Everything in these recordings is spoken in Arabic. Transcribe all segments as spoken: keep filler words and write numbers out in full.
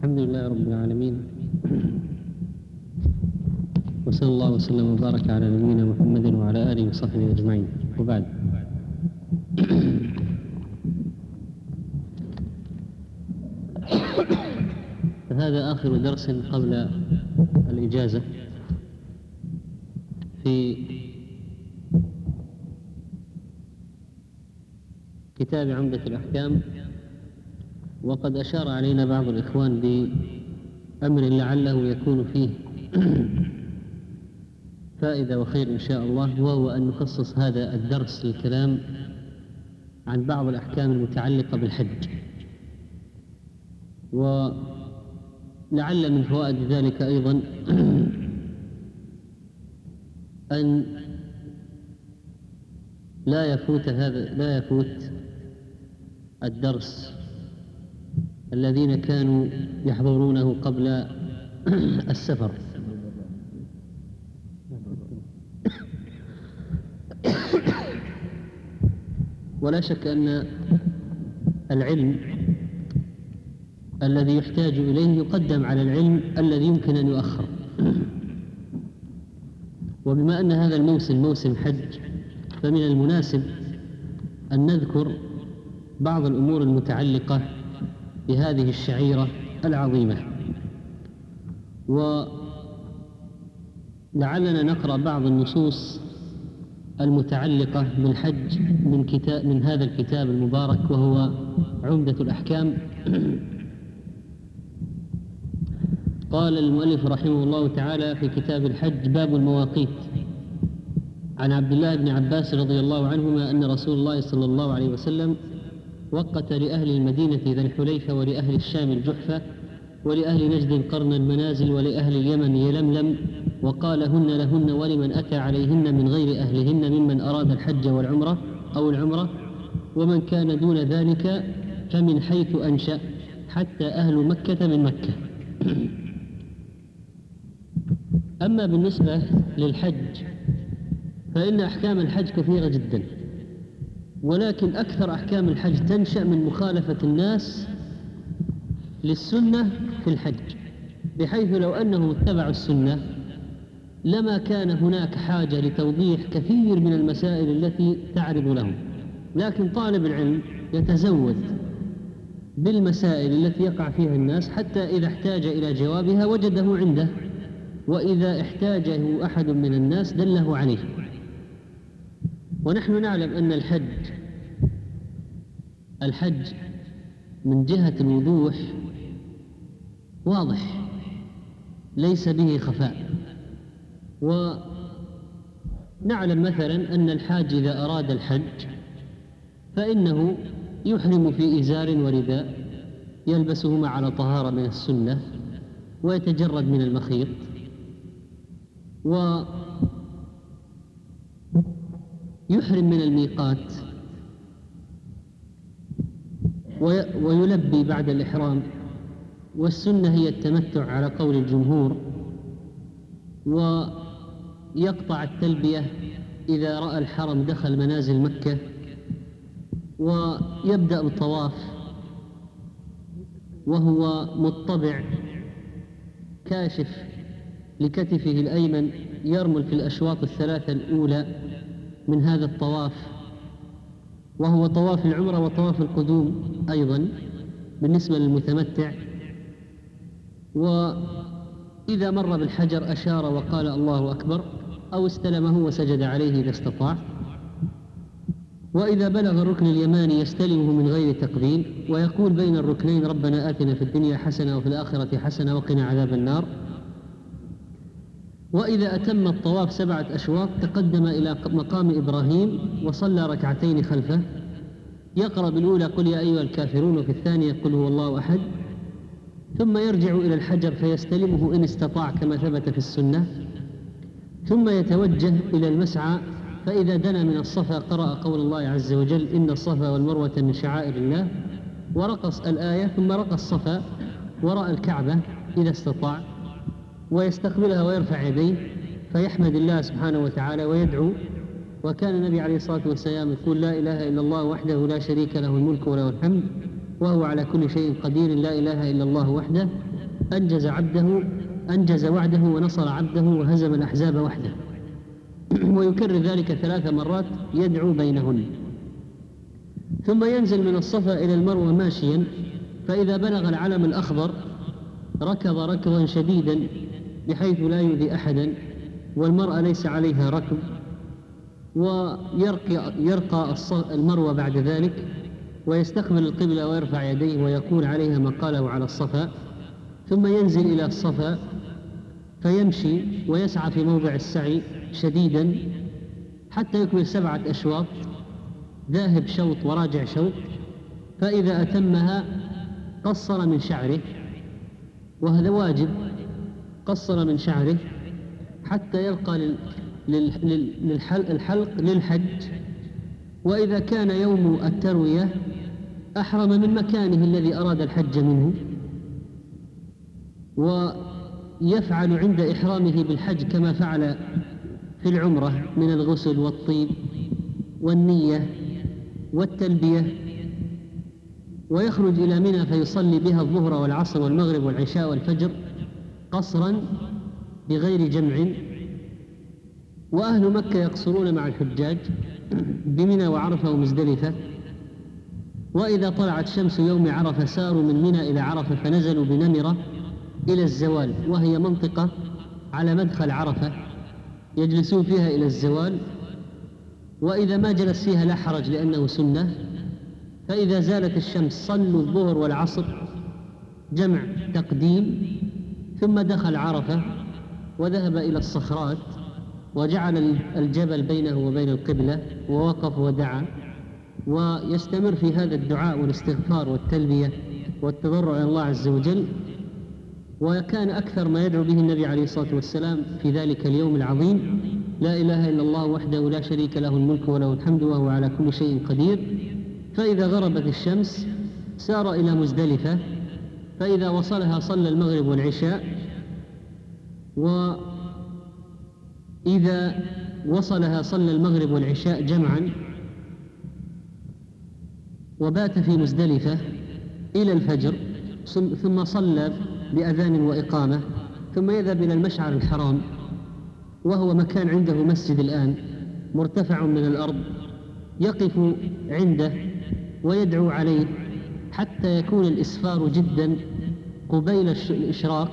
الحمد لله رب العالمين، وصلى الله وسلم وبارك على نبينا محمد وعلى آله وصحبه أجمعين، وبعد. فهذا آخر درس قبل الإجازة في كتاب عمدة الأحكام، وقد أشار علينا بعض الإخوان بأمر لعله يكون فيه فائدة وخير إن شاء الله، وهو أن نخصص هذا الدرس للكلام عن بعض الأحكام المتعلقة بالحج. ولعل من فوائد ذلك أيضا أن لا يفوت هذا لا يفوت الدرس الذين كانوا يحضرونه قبل السفر. ولا شك أن العلم الذي يحتاج إليه يقدم على العلم الذي يمكن أن يؤخر. وبما أن هذا الموسم موسم حج، فمن المناسب أن نذكر بعض الأمور المتعلقة بهذه الشعيرة العظيمة، ولعلنا نقرأ بعض النصوص المتعلقة بالحج من كتاب من هذا الكتاب المبارك وهو عمدة الأحكام. قال المؤلف رحمه الله تعالى في كتاب الحج: باب المواقيت. عن عبد الله بن عباس رضي الله عنهما أن رسول الله صلى الله عليه وسلم وقت لأهل المدينة ذا الحليفة، ولأهل الشام الجحفة، ولأهل نجد قرن المنازل، ولأهل اليمن يلملم، وقال: هن لهن ولمن أتى عليهن من غير أهلهن ممن أراد الحج والعمرة أو العمرة، ومن كان دون ذلك فمن حيث أنشأ، حتى أهل مكة من مكة. أما بالنسبة للحج فإن أحكام الحج كثيرة جدا، ولكن أكثر أحكام الحج تنشأ من مخالفة الناس للسنة في الحج، بحيث لو أنهم اتبعوا السنة لما كان هناك حاجة لتوضيح كثير من المسائل التي تعرض لهم. لكن طالب العلم يتزود بالمسائل التي يقع فيها الناس، حتى إذا احتاج إلى جوابها وجده عنده، وإذا احتاجه أحد من الناس دله عليه. ونحن نعلم أن الحج الحج من جهة الوضوح واضح، ليس به خفاء. ونعلم مثلا أن الحاج إذا أراد الحج فإنه يحرم في إزار ورداء يلبسهما على طهارة من السنة، ويتجرد من المخيط، ويحرم من الميقات، ويلبي بعد الإحرام. والسنة هي التمتع على قول الجمهور، ويقطع التلبية إذا رأى الحرم دخل منازل مكة، ويبدأ بالطواف وهو مطبع كاشف لكتفه الأيمن، يرمل في الأشواط الثلاثة الأولى من هذا الطواف، وهو طواف العمرة وطواف القدوم أيضا بالنسبة للمتمتع. وإذا مر بالحجر أشار وقال الله أكبر، أو استلمه وسجد عليه إذا استطاع. وإذا بلغ الركن اليماني يستلمه من غير تقبيل، ويقول بين الركنين: ربنا آتنا في الدنيا حسنة وفي الآخرة حسنة وقنا عذاب النار. وإذا أتم الطواف سبعة أشواط تقدم إلى مقام إبراهيم وصلى ركعتين خلفه، يقرأ بالأولى: قل يا أيها الكافرون، وفي الثانية: قل هو الله أحد. ثم يرجع إلى الحجر فيستلمه إن استطاع كما ثبت في السنة، ثم يتوجه إلى المسعى، فإذا دنا من الصفا قرأ قول الله عز وجل: إن الصفا والمروة من شعائر الله، ورقص الآية، ثم رقى الصفا وراء الكعبة إذا استطاع، ويستقبلها ويرفع يديه فيحمد الله سبحانه وتعالى ويدعو. وكان النبي عليه الصلاة والسلام يقول: لا إله إلا الله وحده لا شريك له الملك وله الحمد وهو على كل شيء قدير، لا إله إلا الله وحده أنجز عبده أنجز وعده ونصر عبده وهزم الأحزاب وحده. ويكرر ذلك ثلاث مرات يدعو بينهن. ثم ينزل من الصفا إلى المروة ماشيا، فإذا بلغ العلم الأخضر ركض ركضا شديدا بحيث لا يؤذي أحدا، والمرأة ليس عليها ركض، ويرقى يرقى المروة بعد ذلك ويستقبل القبلة ويرفع يديه ويقول عليها ما قاله على الصفا. ثم ينزل إلى الصفا فيمشي ويسعى في موضع السعي شديدا حتى يكمل سبعة أشواط، ذاهب شوط وراجع شوط، فإذا أتمها قصر من شعره، وهذا واجب، قصر من شعره حتى يلقى للحلق للحج. وإذا كان يوم التروية أحرم من مكانه الذي أراد الحج منه، ويفعل عند إحرامه بالحج كما فعل في العمرة من الغسل والطيب والنية والتلبية، ويخرج إلى منى فيصلي بها الظهر والعصر والمغرب والعشاء والفجر قصرا بغير جمع. وأهل مكة يقصرون مع الحجاج بمنى وعرفة ومزدلفة. وإذا طلعت شمس يوم عرفة ساروا من منى إلى عرفة فنزلوا بنمرة إلى الزوال، وهي منطقة على مدخل عرفة يجلسون فيها إلى الزوال، وإذا ما جلس فيها لا حرج لأنه سنة. فإذا زالت الشمس صلوا الظهر والعصر جمع تقديم، ثم دخل عرفة وذهب إلى الصخرات وجعل الجبل بينه وبين القبلة ووقف ودعا، ويستمر في هذا الدعاء والاستغفار والتلبية والتضرع إلى الله عز وجل. وكان أكثر ما يدعو به النبي عليه الصلاة والسلام في ذلك اليوم العظيم لا إله إلا الله وحده لا شريك له الملك وله الحمد وهو على كل شيء قدير. فإذا غربت الشمس سار إلى مزدلفة، فإذا وصلها صلى المغرب والعشاء، وإذا وصلها صلى المغرب والعشاء جمعا، وبات في مزدلفة إلى الفجر، ثم صلى بأذان وإقامة، ثم يذهب إلى المشعر الحرام، وهو مكان عنده مسجد الآن مرتفع من الأرض، يقف عنده ويدعو عليه حتى يكون الإسفار جدا قبيل الإشراق،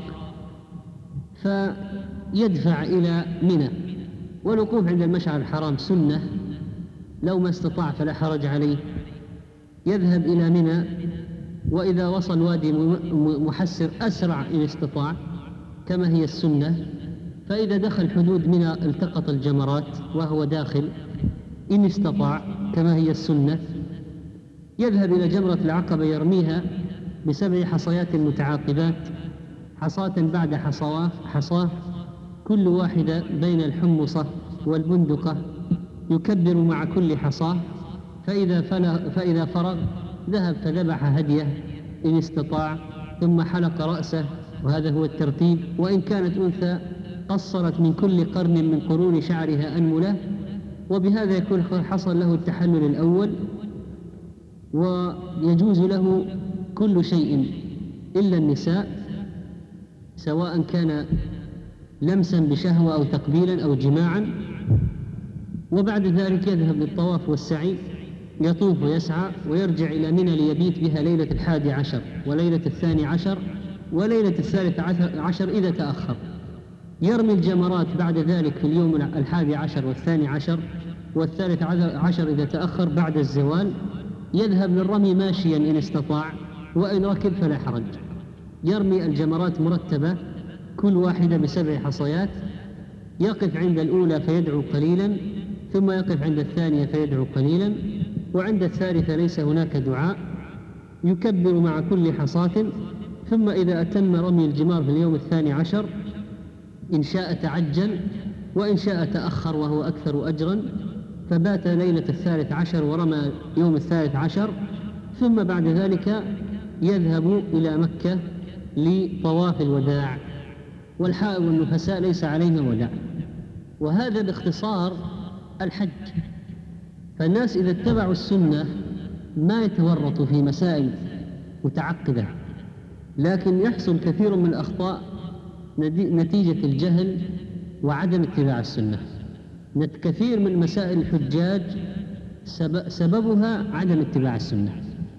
فيدفع إلى منى. والوقوف عند المشعر الحرام سنة، لو ما استطاع فلا حرج عليه. يذهب إلى منى، وإذا وصل وادي محسر أسرع إن استطاع كما هي السنة. فإذا دخل حدود منى التقط الجمرات وهو داخل إن استطاع كما هي السنة. يذهب إلى جمرة العقبة يرميها بسبع حصيات متعاقبات، حصاة بعد حصاه حصاه كل واحدة بين الحمصة والبندقة، يكبر مع كل حصاه. فإذا, فإذا فرغ ذهب فذبح هديه إن استطاع، ثم حلق رأسه، وهذا هو الترتيب. وإن كانت أنثى قصرت من كل قرن من قرون شعرها أنملة، وبهذا يكون حصل له التحلل الأول، ويجوز له كل شيء إلا النساء، سواء كان لمسا بشهوة أو تقبيلا أو جماعا. وبعد ذلك يذهب للطواف والسعي، يطوف ويسعى ويرجع إلى منى ليبيت بها ليلة الحادي عشر وليلة الثاني عشر وليلة الثالث عشر إذا تأخر. يرمي الجمرات بعد ذلك في اليوم الحادي عشر والثاني عشر والثالث عشر إذا تأخر بعد الزوال. يذهب للرمي ماشيا إن استطاع، وإن ركب فلا حرج. يرمي الجمرات مرتبة كل واحدة بسبع حصيات، يقف عند الأولى فيدعو قليلا، ثم يقف عند الثانية فيدعو قليلا، وعند الثالثة ليس هناك دعاء، يكبر مع كل حصاة. ثم إذا أتم رمي الجمار في اليوم الثاني عشر إن شاء تعجل وإن شاء تأخر وهو أكثر أجرا، فبات ليلة الثالث عشر ورمى يوم الثالث عشر. ثم بعد ذلك يذهب إلى مكة لطواف الوداع، والحائض والنفساء ليس عليهم وداع. وهذا باختصار الحج. فالناس إذا اتبعوا السنة ما يتورطوا في مسائل متعقدة، لكن يحصل كثير من الأخطاء نتيجة الجهل وعدم اتباع السنة. كثير من مسائل الحجاج سببها عدم اتباع السنة.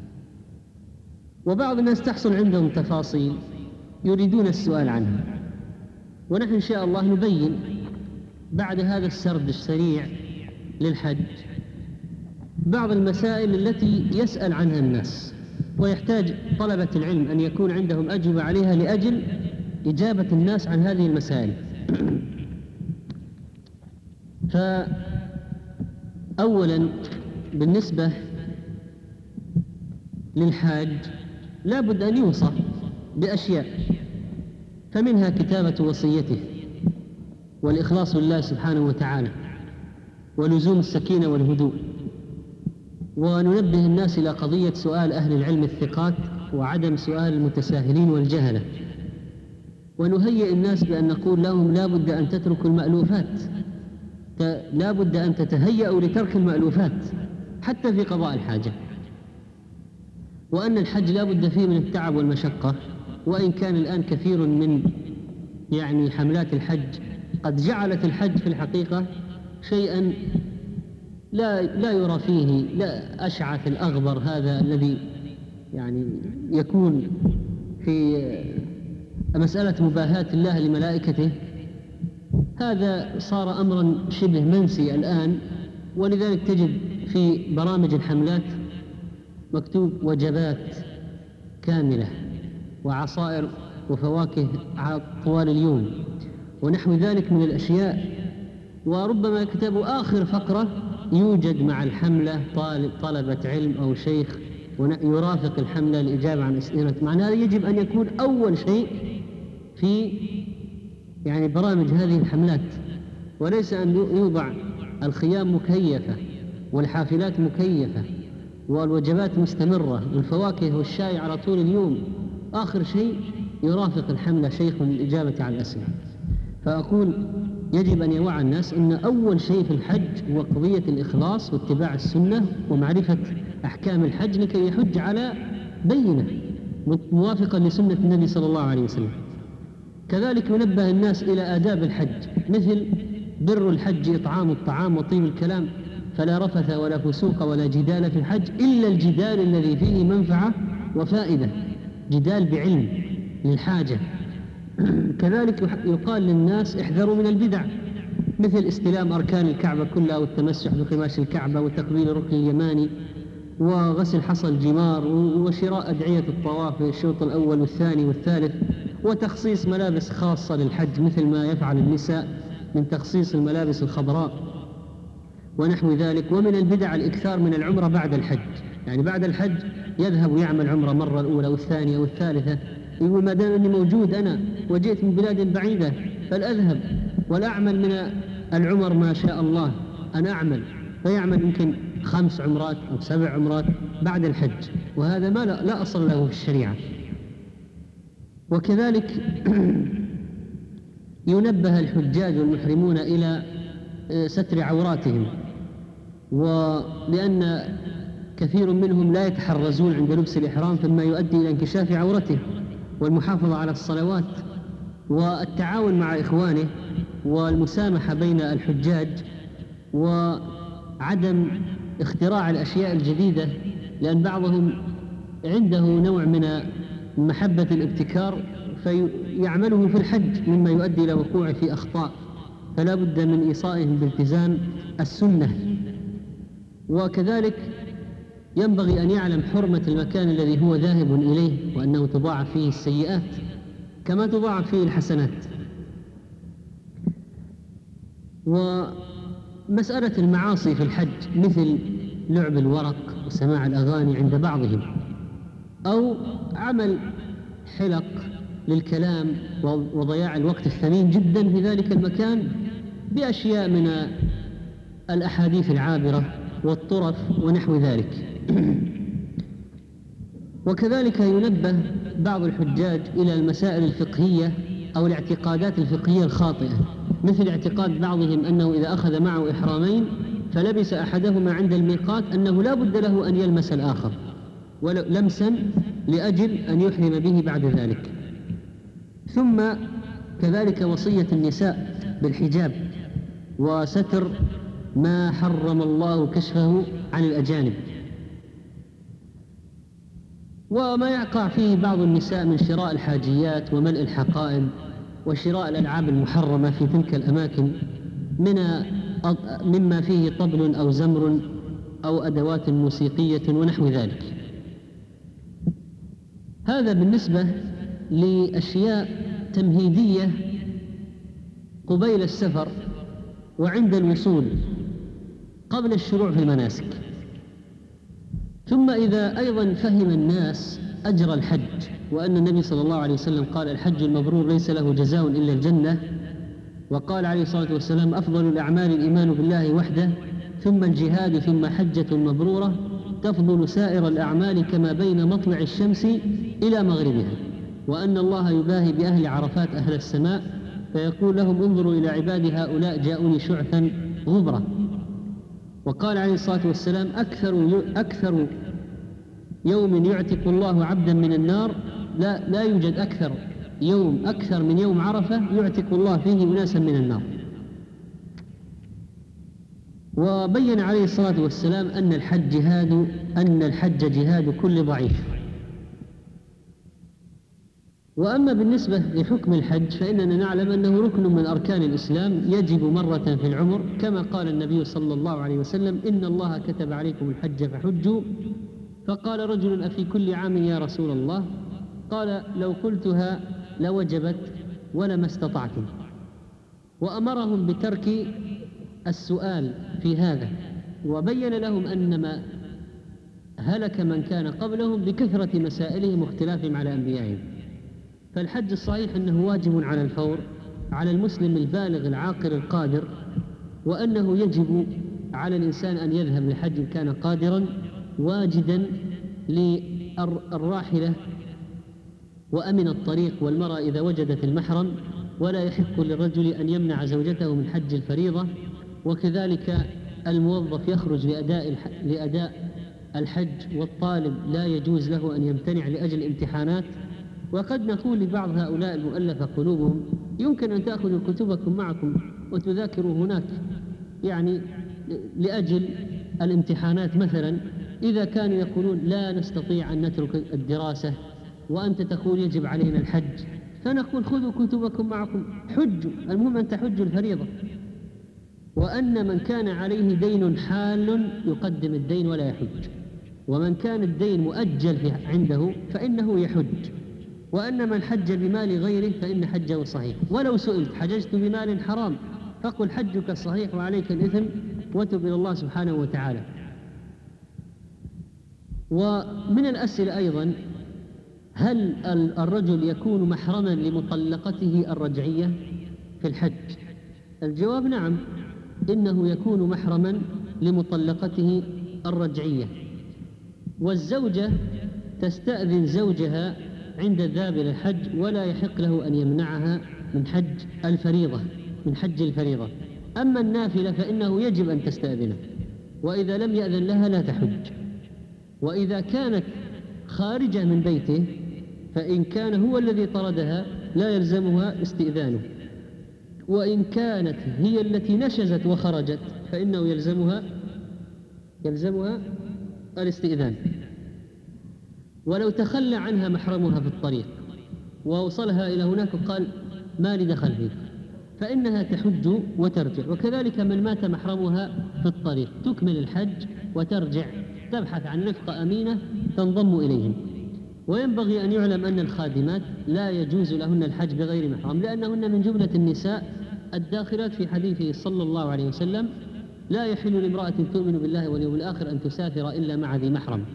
وبعض الناس تحصل عندهم تفاصيل يريدون السؤال عنها، ونحن إن شاء الله نبين بعد هذا السرد السريع للحج بعض المسائل التي يسأل عنها الناس، ويحتاج طلبة العلم أن يكون عندهم أجوبة عليها لأجل إجابة الناس عن هذه المسائل. فأولا بالنسبة للحاج لا بد أن يوصى بأشياء، فمنها كتابة وصيته والإخلاص لله سبحانه وتعالى ولزوم السكينة والهدوء، وننبه الناس إلى قضية سؤال أهل العلم الثقات وعدم سؤال المتساهلين والجهلة، ونهيئ الناس بأن نقول لهم لا بد أن تتركوا المألوفات، لا بد أن تتهيئوا لترك المألوفات حتى في قضاء الحاجة، وأن الحج لا بد فيه من التعب والمشقة. وإن كان الآن كثير من يعني حملات الحج قد جعلت الحج في الحقيقة شيئا لا لا يرى فيه لا أشعث الأغبر هذا الذي يعني يكون في مسألة مباهاة الله لملائكته، هذا صار أمرا شبه منسي الآن. ولذلك تجد في برامج الحملات مكتوب وجبات كاملة وعصائر وفواكه طوال اليوم ونحو ذلك من الأشياء، وربما كتبوا آخر فقرة يوجد مع الحملة طالب طلبة علم أو شيخ يرافق الحملة الإجابة عن أسئلة. معنى هذا يجب أن يكون أول شيء في يعني برامج هذه الحملات، وليس أن يوضع الخيام مكيفة والحافلات مكيفة والوجبات مستمرة والفواكه والشاي على طول اليوم. آخر شيء يرافق الحملة شيخ للإجابة على الأسئلة. فأقول يجب أن يوعى الناس أن أول شيء في الحج هو قضية الإخلاص واتباع السنة ومعرفة أحكام الحج لكي يحج على بينة موافقة لسنة النبي صلى الله عليه وسلم. كذلك ينبه الناس إلى آداب الحج، مثل بر الحج إطعام الطعام وطيب الكلام، فلا رفث ولا فسوق ولا جدال في الحج إلا الجدال الذي فيه منفعة وفائدة، جدال بعلم للحاجة. كذلك يقال للناس احذروا من البدع، مثل استلام أركان الكعبة كلها والتمسح بقماش الكعبة وتقبيل الركن اليماني وغسل حصى الجمار وشراء أدعية الطواف في الشوط الأول والثاني والثالث، وتخصيص ملابس خاصة للحج مثل ما يفعل النساء من تخصيص الملابس الخضراء ونحو ذلك. ومن البدع الإكثار من العمرة بعد الحج، يعني بعد الحج يذهب ويعمل عمرة مرة الأولى والثانية والثالثة، يقول ما دام أني موجود أنا وجئت من بلاد بعيدة فلأذهب والأعمل من العمر ما شاء الله أن أعمل، فيعمل يمكن خمس عمرات أو سبع عمرات بعد الحج، وهذا ما لا, لا أصل له في الشريعة. وكذلك ينبه الحجاج والمحرمون إلى ستر عوراتهم، ولأن كثير منهم لا يتحرزون عند لبس الإحرام فيما يؤدي إلى انكشاف عورته، والمحافظة على الصلوات والتعاون مع إخوانه والمسامحة بين الحجاج وعدم اختراع الأشياء الجديدة، لأن بعضهم عنده نوع من محبة الابتكار فيعمله في الحج مما يؤدي إلى وقوعه في أخطاء، فلا بد من إيصائهم بالتزام السنة. وكذلك ينبغي أن يعلم حرمة المكان الذي هو ذاهب إليه، وأنه تضاعف فيه السيئات كما تضاعف فيه الحسنات. ومسألة المعاصي في الحج مثل لعب الورق وسماع الأغاني عند بعضهم، أو عمل حلق للكلام وضياع الوقت الثمين جدا في ذلك المكان بأشياء من الأحاديث العابرة والطرف ونحو ذلك. وكذلك ينبه بعض الحجاج إلى المسائل الفقهية أو الاعتقادات الفقهية الخاطئة، مثل اعتقاد بعضهم أنه إذا أخذ معه إحرامين فلبس أحدهما عند الميقات أنه لا بد له أن يلمس الآخر ولو لمسا لأجل أن يحرم به بعد ذلك. ثم كذلك وصية النساء بالحجاب وستر ما حرم الله كشفه عن الأجانب، وما يقع فيه بعض النساء من شراء الحاجيات وملء الحقائب وشراء الألعاب المحرمة في تلك الأماكن من مما فيه طبل أو زمر أو أدوات موسيقية ونحو ذلك. هذا بالنسبة لأشياء تمهيدية قبيل السفر وعند الوصول قبل الشروع في المناسك. ثم إذا أيضا فهم الناس أجر الحج، وأن النبي صلى الله عليه وسلم قال: الحج المبرور ليس له جزاء إلا الجنة، وقال عليه الصلاة والسلام: أفضل الأعمال الإيمان بالله وحده، ثم الجهاد، ثم حجة مبرورة تفضل سائر الأعمال كما بين مطلع الشمس إلى مغربها، وأن الله يباهي بأهل عرفات أهل السماء فيقول لهم: انظروا إلى عبادي هؤلاء جاءوني شعثا غبرا. وقال عليه الصلاة والسلام: أكثر, أكثر يوم يعتق الله عبدا من النار، لا, لا يوجد أكثر يوم أكثر من يوم عرفة يعتق الله فيه أناسا من النار. وبين عليه الصلاة والسلام أن الحج جهاد أن الحج جهاد كل ضعيف. وأما بالنسبة لحكم الحج فإننا نعلم أنه ركن من أركان الإسلام يجب مرة في العمر، كما قال النبي صلى الله عليه وسلم: إن الله كتب عليكم الحج فحجوا. فقال رجل: أفي كل عام يا رسول الله؟ قال: لو قلتها لوجبت ولما استطعتم. وأمرهم بترك السؤال في هذا، وبين لهم أن ما هلك من كان قبلهم بكثرة مسائلهم واختلافهم على أنبيائهم. فالحج الصحيح أنه واجب على الفور على المسلم البالغ العاقل القادر، وأنه يجب على الإنسان أن يذهب للحج إن كان قادرا واجدا للراحلة وأمن الطريق، والمرأة إذا وجدت المحرم، ولا يحق للرجل أن يمنع زوجته من حج الفريضة. وكذلك الموظف يخرج لأداء لأداء الحج، والطالب لا يجوز له أن يمتنع لأجل الامتحانات. وقد نقول لبعض هؤلاء المؤلفة قلوبهم: يمكن أن تأخذوا كتبكم معكم وتذاكروا هناك، يعني لأجل الامتحانات مثلا. إذا كانوا يقولون لا نستطيع أن نترك الدراسة وأنت تقول يجب علينا الحج، فنقول: خذوا كتبكم معكم، حجوا، المهم أن تحجوا الفريضة. وأن من كان عليه دين حال يقدم الدين ولا يحج، ومن كان الدين مؤجل عنده فإنه يحج. وأن من حج بمال غيره فإن حجه صحيح. ولو سئلت: حججت بمال حرام؟ فقل: حجك صحيح وعليك الإثم وتب إلى الله سبحانه وتعالى. ومن الأسئلة أيضا: هل الرجل يكون محرما لمطلقته الرجعية في الحج؟ الجواب: نعم، إنه يكون محرما لمطلقته الرجعية. والزوجة تستأذن زوجها عند الذهاب إلى الحج، ولا يحق له أن يمنعها من حج الفريضة من حج الفريضة. أما النافلة فإنه يجب أن تستأذنه، وإذا لم يأذن لها لا تحج. وإذا كانت خارجة من بيته فإن كان هو الذي طردها لا يلزمها استئذانه، وإن كانت هي التي نشزت وخرجت فإنه يلزمها يلزمها الاستئذان. ولو تخلى عنها محرمها في الطريق ووصلها إلى هناك وقال: ما لي دخل فيه، فإنها تحج وترجع. وكذلك من مات محرمها في الطريق تكمل الحج وترجع، تبحث عن رفقة أمينة تنضم إليهم. وينبغي أن يعلم أن الخادمات لا يجوز لهن الحج بغير محرم، لأنهن من جملة النساء الداخلات في حديثه صلى الله عليه وسلم: لا يحل لامرأة تؤمن بالله واليوم الآخر أن تسافر إلا مع ذي محرم،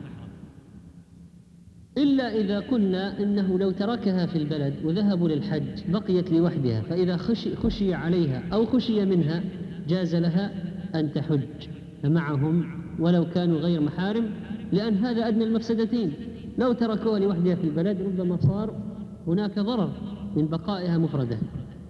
إلا إذا قلنا إنه لو تركها في البلد وذهبوا للحج بقيت لوحدها، فإذا خشي, خشي عليها أو خشي منها جاز لها أن تحج معهم ولو كانوا غير محارم، لأن هذا أدنى المفسدتين. لو تركوها لوحدها في البلد ربما صار هناك ضرر من بقائها مفردة.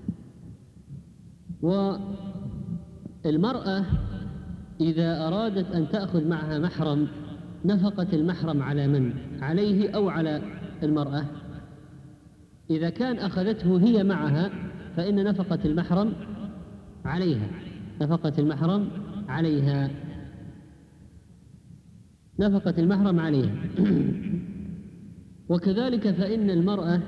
والمرأة إذا أرادت أن تأخذ معها محرم، نفقة المحرم على من؟ عليه أو على المرأة إذا كان أخذته هي معها فإن نفقة المحرم عليها، نفقة المحرم عليها، نفقة المحرم عليها. وكذلك فإن المرأة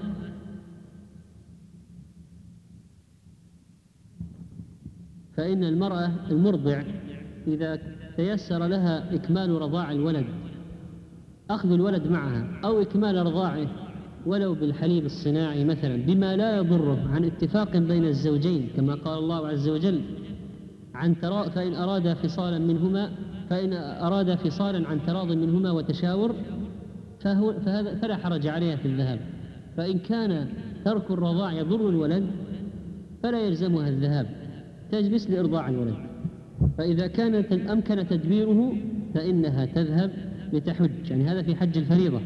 فإن المرأة المرضع إذا تيسر لها إكمال رضاع الولد، أخذ الولد معها أو إكمال رضاعه ولو بالحليب الصناعي مثلا بما لا يضره عن اتفاق بين الزوجين، كما قال الله عز وجل عن ترا فإن أراد فصالا منهما فإن أراد فصالا عن تراض منهما وتشاور فهو فهذا فلا حرج عليها في الذهاب. فإن كان ترك الرضاع يضر الولد فلا يلزمها الذهاب، تجلس لإرضاع الولد. فإذا كان أمكن تدبيره فإنها تذهب لتحج، يعني هذا في حج الفريضة.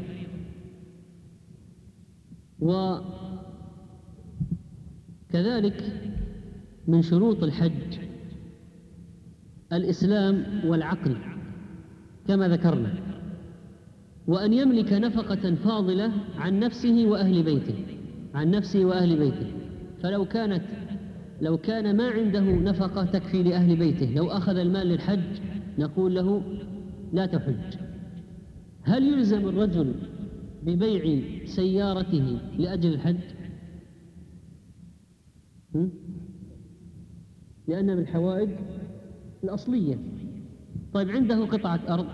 وكذلك من شروط الحج الإسلام والعقل كما ذكرنا، وأن يملك نفقة فاضلة عن نفسه وأهل بيته، عن نفسه وأهل بيته. فلو كانت لو كان ما عنده نفقة تكفي لأهل بيته، لو أخذ المال للحج نقول له لا تحج. هل يلزم الرجل ببيع سيارته لأجل الحج؟ لأن من الحوائج الأصلية. طيب عنده قطعة أرض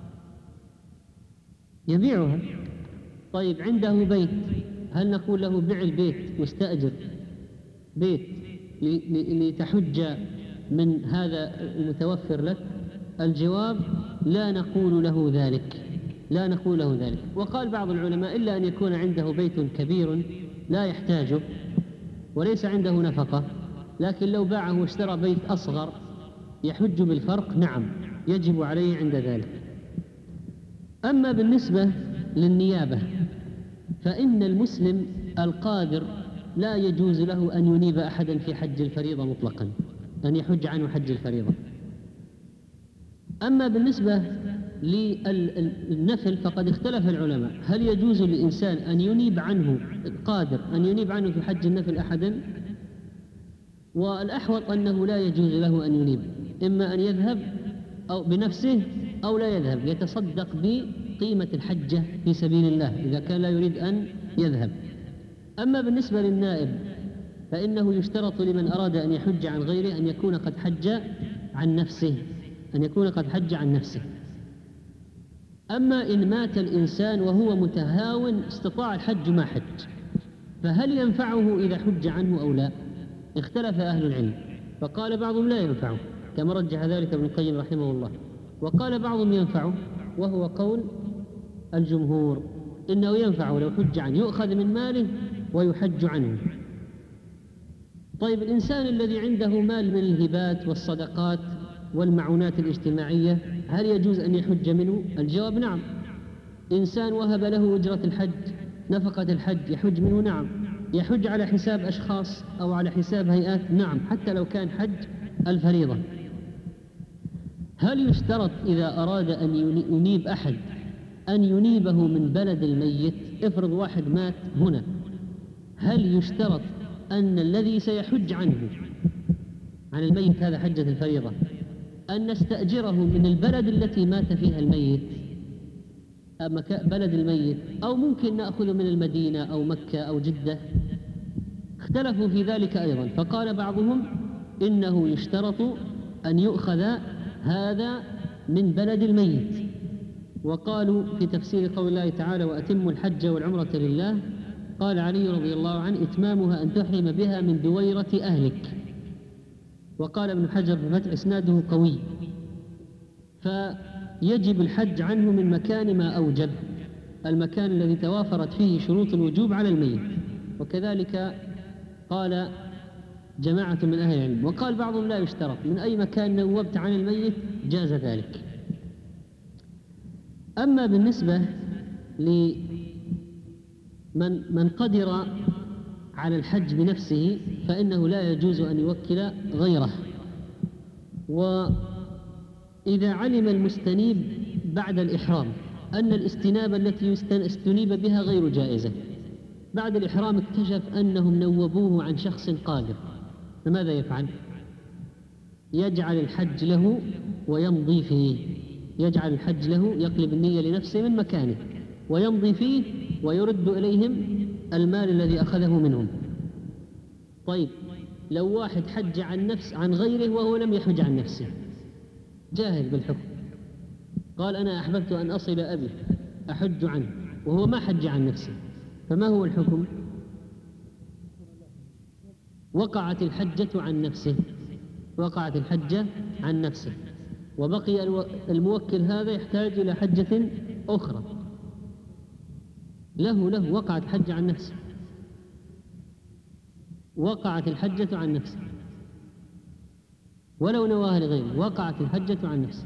يبيعها، طيب عنده بيت، هل نقول له بيع البيت واستأجر بيت لتحج من هذا المتوفر لك؟ الجواب لا نقول له ذلك، لا نقول له ذلك. وقال بعض العلماء إلا أن يكون عنده بيت كبير لا يحتاجه وليس عنده نفقة، لكن لو باعه واشترى بيت أصغر يحج بالفرق، نعم يجب عليه عند ذلك. أما بالنسبة للنيابة فإن المسلم القادر لا يجوز له أن ينيب أحدا في حج الفريضة مطلقا، أن يحج عنه حج الفريضة. أما بالنسبة للنفل فقد اختلف العلماء، هل يجوز للإنسان أن ينيب عنه القادر أن ينيب عنه في حج النفل أحدا؟ والأحوط أنه لا يجوز له أن ينيب، إما أن يذهب أو بنفسه أو لا يذهب، يتصدق بقيمة الحجة في سبيل الله إذا كان لا يريد أن يذهب. أما بالنسبة للنائب فإنه يشترط لمن أراد أن يحج عن غيره أن يكون قد حج عن نفسه، أن يكون قد حج عن نفسه. أما إن مات الإنسان وهو متهاون استطاع الحج ما حج، فهل ينفعه إذا حج عنه أو لا؟ اختلف أهل العلم، فقال بعضهم لا ينفعه كما رجح ذلك ابن القيم رحمه الله، وقال بعضهم ينفعه وهو قول الجمهور إنه ينفعه لو حج عنه، يؤخذ من ماله ويحج عنه. طيب الإنسان الذي عنده مال من الهبات والصدقات والمعونات الاجتماعية هل يجوز أن يحج منه؟ الجواب نعم. إنسان وهب له أجرة الحج نفقة الحج يحج منه؟ نعم. يحج على حساب أشخاص أو على حساب هيئات؟ نعم، حتى لو كان حج الفريضة. هل يشترط إذا أراد أن ينيب أحد أن ينيبه من بلد الميت؟ افرض واحد مات هنا، هل يشترط أن الذي سيحج عنه عن الميت هذا حجة الفريضة أن نستأجره من البلد التي مات فيها الميت، بلد الميت، أو ممكن نأخذ من المدينة أو مكة أو جدة؟ اختلفوا في ذلك أيضا، فقال بعضهم إنه يشترط أن يؤخذ هذا من بلد الميت. وقالوا في تفسير قول الله تعالى وأتموا الحج والعمرة لله، قال علي رضي الله عنه إتمامها أن تحرم بها من دويرة أهلك. وقال ابن حجر في فتح إسناده قوي، فيجب الحج عنه من مكان ما أوجب، المكان الذي توافرت فيه شروط الوجوب على الميت. وكذلك قال جماعة من أهل العلم. وقال بعضهم لا يشترط، من أي مكان نوبت عن الميت جاز ذلك. أما بالنسبة لمن من قدر على الحج بنفسه فإنه لا يجوز أن يوكل غيره. وإذا علم المستنيب بعد الإحرام أن الاستنابة التي استنيب بها غير جائزة. بعد الإحرام اكتشف أنهم نوبوه عن شخص قادر، فماذا يفعل؟ يجعل الحج له ويمضي فيه، يجعل الحج له، يقلب النية لنفسه من مكانه ويمضي فيه ويرد إليهم المال الذي أخذه منهم. طيب لو واحد حج عن نفس عن غيره وهو لم يحج عن نفسه، جاهل بالحكم، قال أنا أحببت أن أصل أبي أحج عنه وهو ما حج عن نفسه، فما هو الحكم؟ وقعت الحجة عن نفسه، وقعت الحجة عن نفسه، وبقي الموكل هذا يحتاج إلى حجة أخرى له له وقعت الحجة عن نفسه، وقعت الحجة عن نفسه ولو نواها لغيره، وقعت الحجة عن نفسه.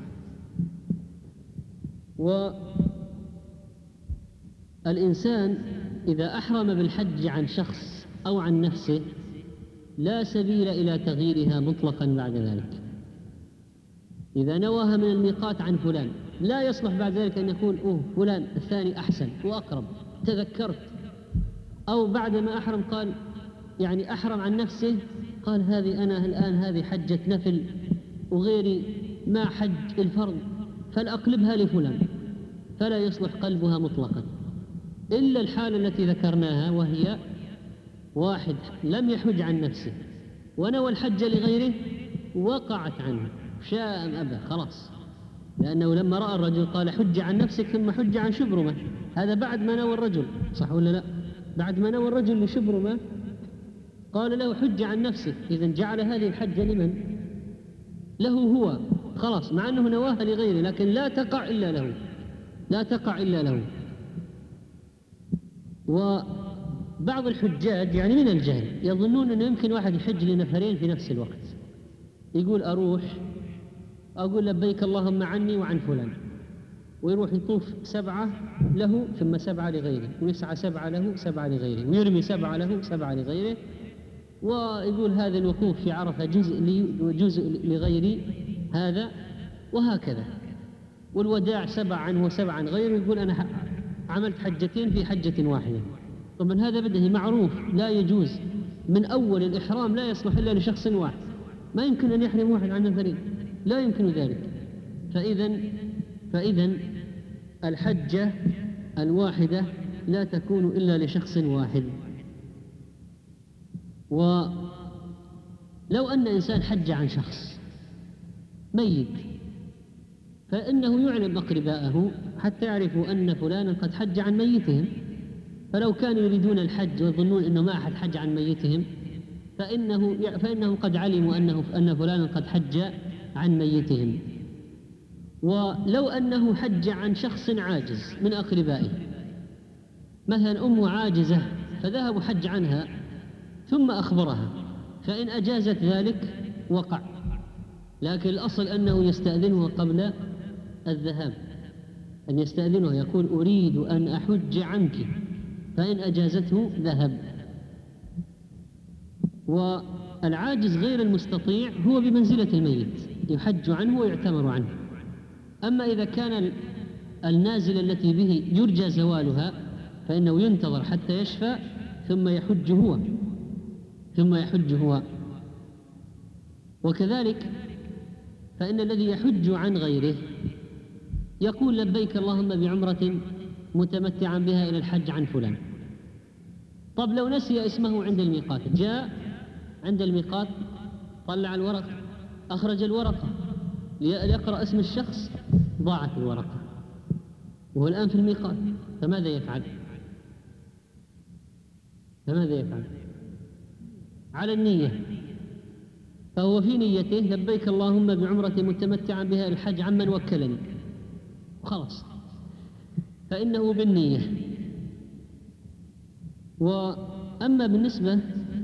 والإنسان إذا أحرم بالحج عن شخص أو عن نفسه لا سبيل إلى تغييرها مطلقا بعد ذلك. إذا نواها من الميقات عن فلان لا يصلح بعد ذلك أن يقول أوه فلان الثاني أحسن وأقرب تذكرت، أو بعدما أحرم قال يعني أحرم عن نفسه قال هذه أنا الآن هذه حجة نفل وغيري ما حج الفرض فلأقلبها لفلان، فلا يصلح قلبها مطلقا إلا الحالة التي ذكرناها، وهي واحد لم يحج عن نفسه ونوى الحج لغيره وقعت عنه، شاء أم أبى خلاص، لأنه لما رأى الرجل قال حج عن نفسك ثم حج عن شبرمة، هذا بعد ما نوى الرجل، صح ولا لا؟ بعد ما نوى الرجل لشبرمة قال له حج عن نفسك، إذن جعل هذه الحجة لمن؟ له هو خلاص، مع أنه نواها لغيره لكن لا تقع إلا له، لا تقع إلا له. وبعض الحجاج يعني من الجهل يظنون أنه يمكن واحد يحج لنفرين في نفس الوقت، يقول أروح أقول لبيك اللهم عني وعن فلان، ويروح يطوف سبعة له ثم سبعة لغيره، ويسعى سبعة له سبعة لغيره، ويرمي سبعة له سبعة لغيره، ويقول هذا الوقوف في عرفة جزء لي وجزء لغيري هذا، وهكذا. والوداع سبع عنه وسبع عن غيره، يقول أنا عملت حجتين في حجة واحدة. طبعا هذا بدهي معروف لا يجوز، من أول الإحرام لا يصلح إلا لشخص واحد، ما يمكن أن يحرم واحد عن نفرين، لا يمكن ذلك. فإذا فإذا الحجة الواحدة لا تكون إلا لشخص واحد. ولو أن إنسان حج عن شخص ميت فإنه يعلم أقرباءه حتى يعرفوا أن فلانا قد حج عن ميتهم، فلو كانوا يريدون الحج ويظنون أنه ما أحد حج عن ميتهم فإنه فإنهم قد علموا أنه أن فلانا قد حج عن ميتهم. ولو أنه حج عن شخص عاجز من أقربائه، مثلا أم عاجزة فذهبوا حج عنها ثم أخبرها، فإن أجازت ذلك وقع، لكن الأصل أنه يستأذنه قبل الذهاب، أن يستأذنه يقول أريد أن أحج عنك، فإن أجازته ذهب. والعاجز غير المستطيع هو بمنزلة الميت، يحج عنه ويعتمر عنه. أما إذا كان النازلة التي به يرجى زوالها فإنه ينتظر حتى يشفى ثم يحج هو ثم يحج هو وكذلك فإن الذي يحج عن غيره يقول لبيك اللهم بعمرة متمتعا بها إلى الحج عن فلان. طب لو نسي اسمه عند الميقات، جاء عند الميقات طلع الورقة أخرج الورقة ليقرأ اسم الشخص، ضاعت الورقة وهو الآن في الميقات، فماذا يفعل؟ فماذا يفعل؟ على النية، فهو في نيته لبيك اللهم بعمرة متمتعا بها الحج عمن وكلني، خلاص، فإنه بالنية. وأما بالنسبة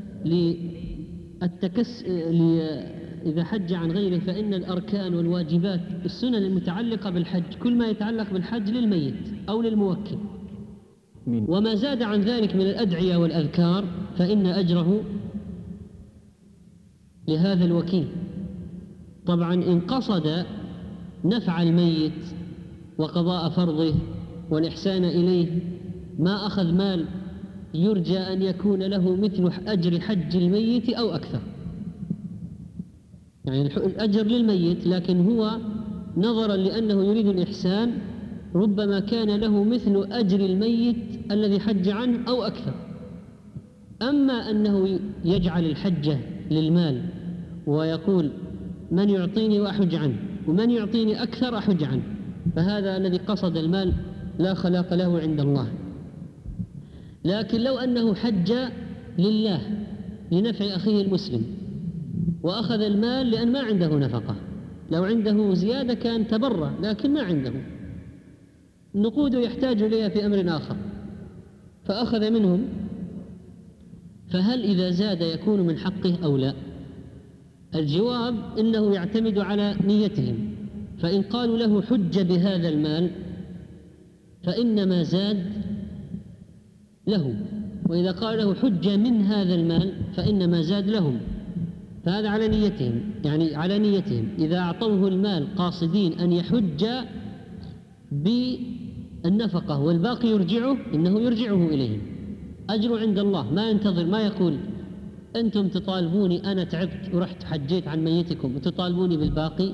للتكس إذا حج عن غيره فإن الأركان والواجبات السنن المتعلقة بالحج كل ما يتعلق بالحج للميت أو للموكل، وما زاد عن ذلك من الأدعية والأذكار فإن أجره لهذا الوكيل. طبعا إن قصد نفع الميت وقضاء فرضه والإحسان إليه ما أخذ مال يرجى أن يكون له مثل أجر حج الميت أو أكثر، يعني الأجر للميت، لكن هو نظرا لأنه يريد الإحسان ربما كان له مثل أجر الميت الذي حج عنه أو أكثر. أما أنه يجعل الحجة للمال ويقول من يعطيني وأحج عنه ومن يعطيني أكثر أحج عنه، فهذا الذي قصد المال لا خلاق له عند الله. لكن لو أنه حج لله لنفع أخيه المسلم وأخذ المال لأن ما عنده نفقة، لو عنده زيادة كان تبرع، لكن ما عنده نقود يحتاج إليها في أمر آخر فأخذ منهم، فهل إذا زاد يكون من حقه أو لا؟ الجواب إنه يعتمد على نيتهم، فإن قالوا له حج بهذا المال فإنما زاد له، وإذا قال له حج من هذا المال فإنما زاد لهم، فهذا على نيتهم، يعني على نيتهم إذا أعطوه المال قاصدين أن يحج بالنفقة والباقي يرجعه إنه يرجعه إليهم، أجر عند الله، ما ينتظر، ما يقول أنتم تطالبوني أنا تعبت ورحت حجيت عن ميتكم وتطالبوني بالباقي،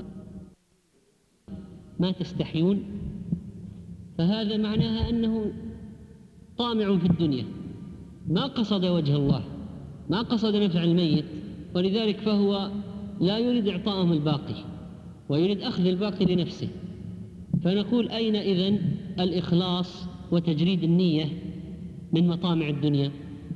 ما تستحيون. فهذا معناها أنه طامع في الدنيا، ما قصد وجه الله، ما قصد نفع الميت، ولذلك فهو لا يريد إعطائهم الباقي ويريد أخذ الباقي لنفسه. فنقول أين إذن الإخلاص وتجريد النية من مطامع الدنيا؟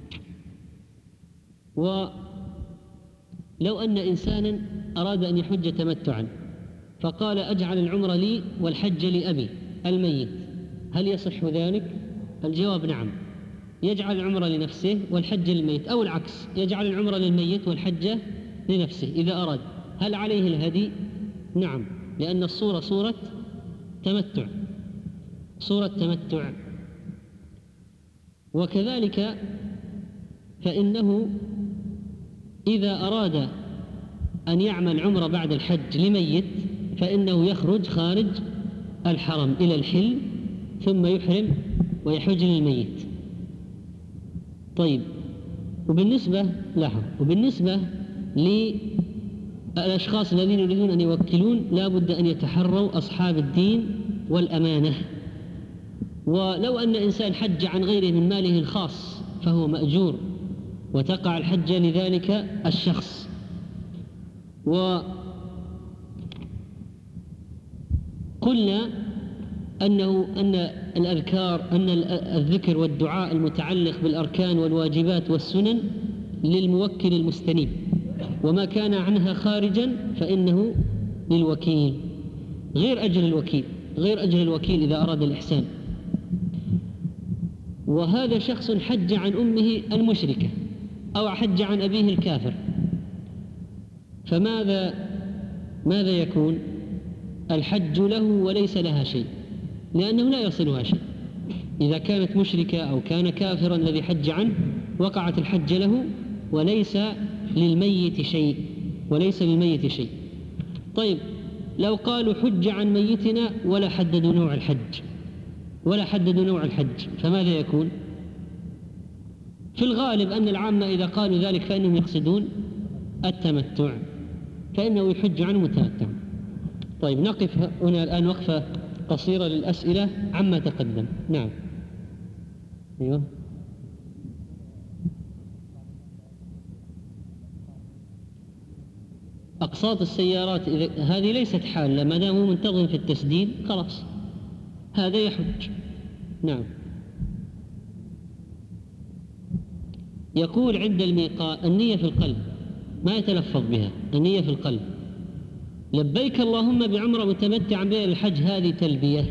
ولو أن إنسانا أراد أن يحج تمتعا فقال أجعل العمر لي والحج لأبي الميت، هل يصح ذلك؟ الجواب نعم، يجعل العمر لنفسه والحج للميت، أو العكس يجعل العمر للميت والحج لنفسه إذا أراد. هل عليه الهدي؟ نعم، لأن الصورة صورة تمتع، صورة تمتع. وكذلك فإنه إذا أراد أن يعمل عمرة بعد الحج لميت فإنه يخرج خارج الحرم إلى الحل ثم يحرم ويحج للميت. طيب، وبالنسبة لاحظ وبالنسبة للأشخاص الذين يريدون أن يوكلون لا بد أن يتحروا أصحاب الدين والأمانة. ولو أن إنسان حج عن غيره من ماله الخاص فهو مأجور وتقع الحجة لذلك الشخص. وقلنا أنه أن الأذكار أن الذكر والدعاء المتعلق بالأركان والواجبات والسنن للموكل المستنيب، وما كان عنها خارجا فإنه للوكيل، غير أجر الوكيل، غير أجر الوكيل إذا أراد الإحسان. وهذا شخص حج عن أمه المشركة أو حج عن أبيه الكافر، فماذا ماذا يكون؟ الحج له وليس لها شيء، لأنه لا يصلها شيء. إذا كانت مشركة أو كان كافرا الذي حج عنه وقعت الحج له وليس للميت شيء، وليس للميت شيء. طيب، لو قالوا حج عن ميتنا ولا حددوا نوع الحج ولا حددوا نوع الحج فماذا يكون؟ في الغالب أن العامة إذا قالوا ذلك فإنهم يقصدون التمتع، فإنه يحج عن متمتع. طيب، نقف هنا الآن وقفة قصيرة للأسئلة عما تقدم. نعم. أيوه. أقساط السيارات إذا هذه ليست حالة، ما دام هو منتظم في التسديد خلاص هذا يحج. نعم. يقول عند الميقات النية في القلب، ما يتلفظ بها، النية في القلب. لبيك اللهم بعمرة متمتعا بها الحج، هذه تلبية،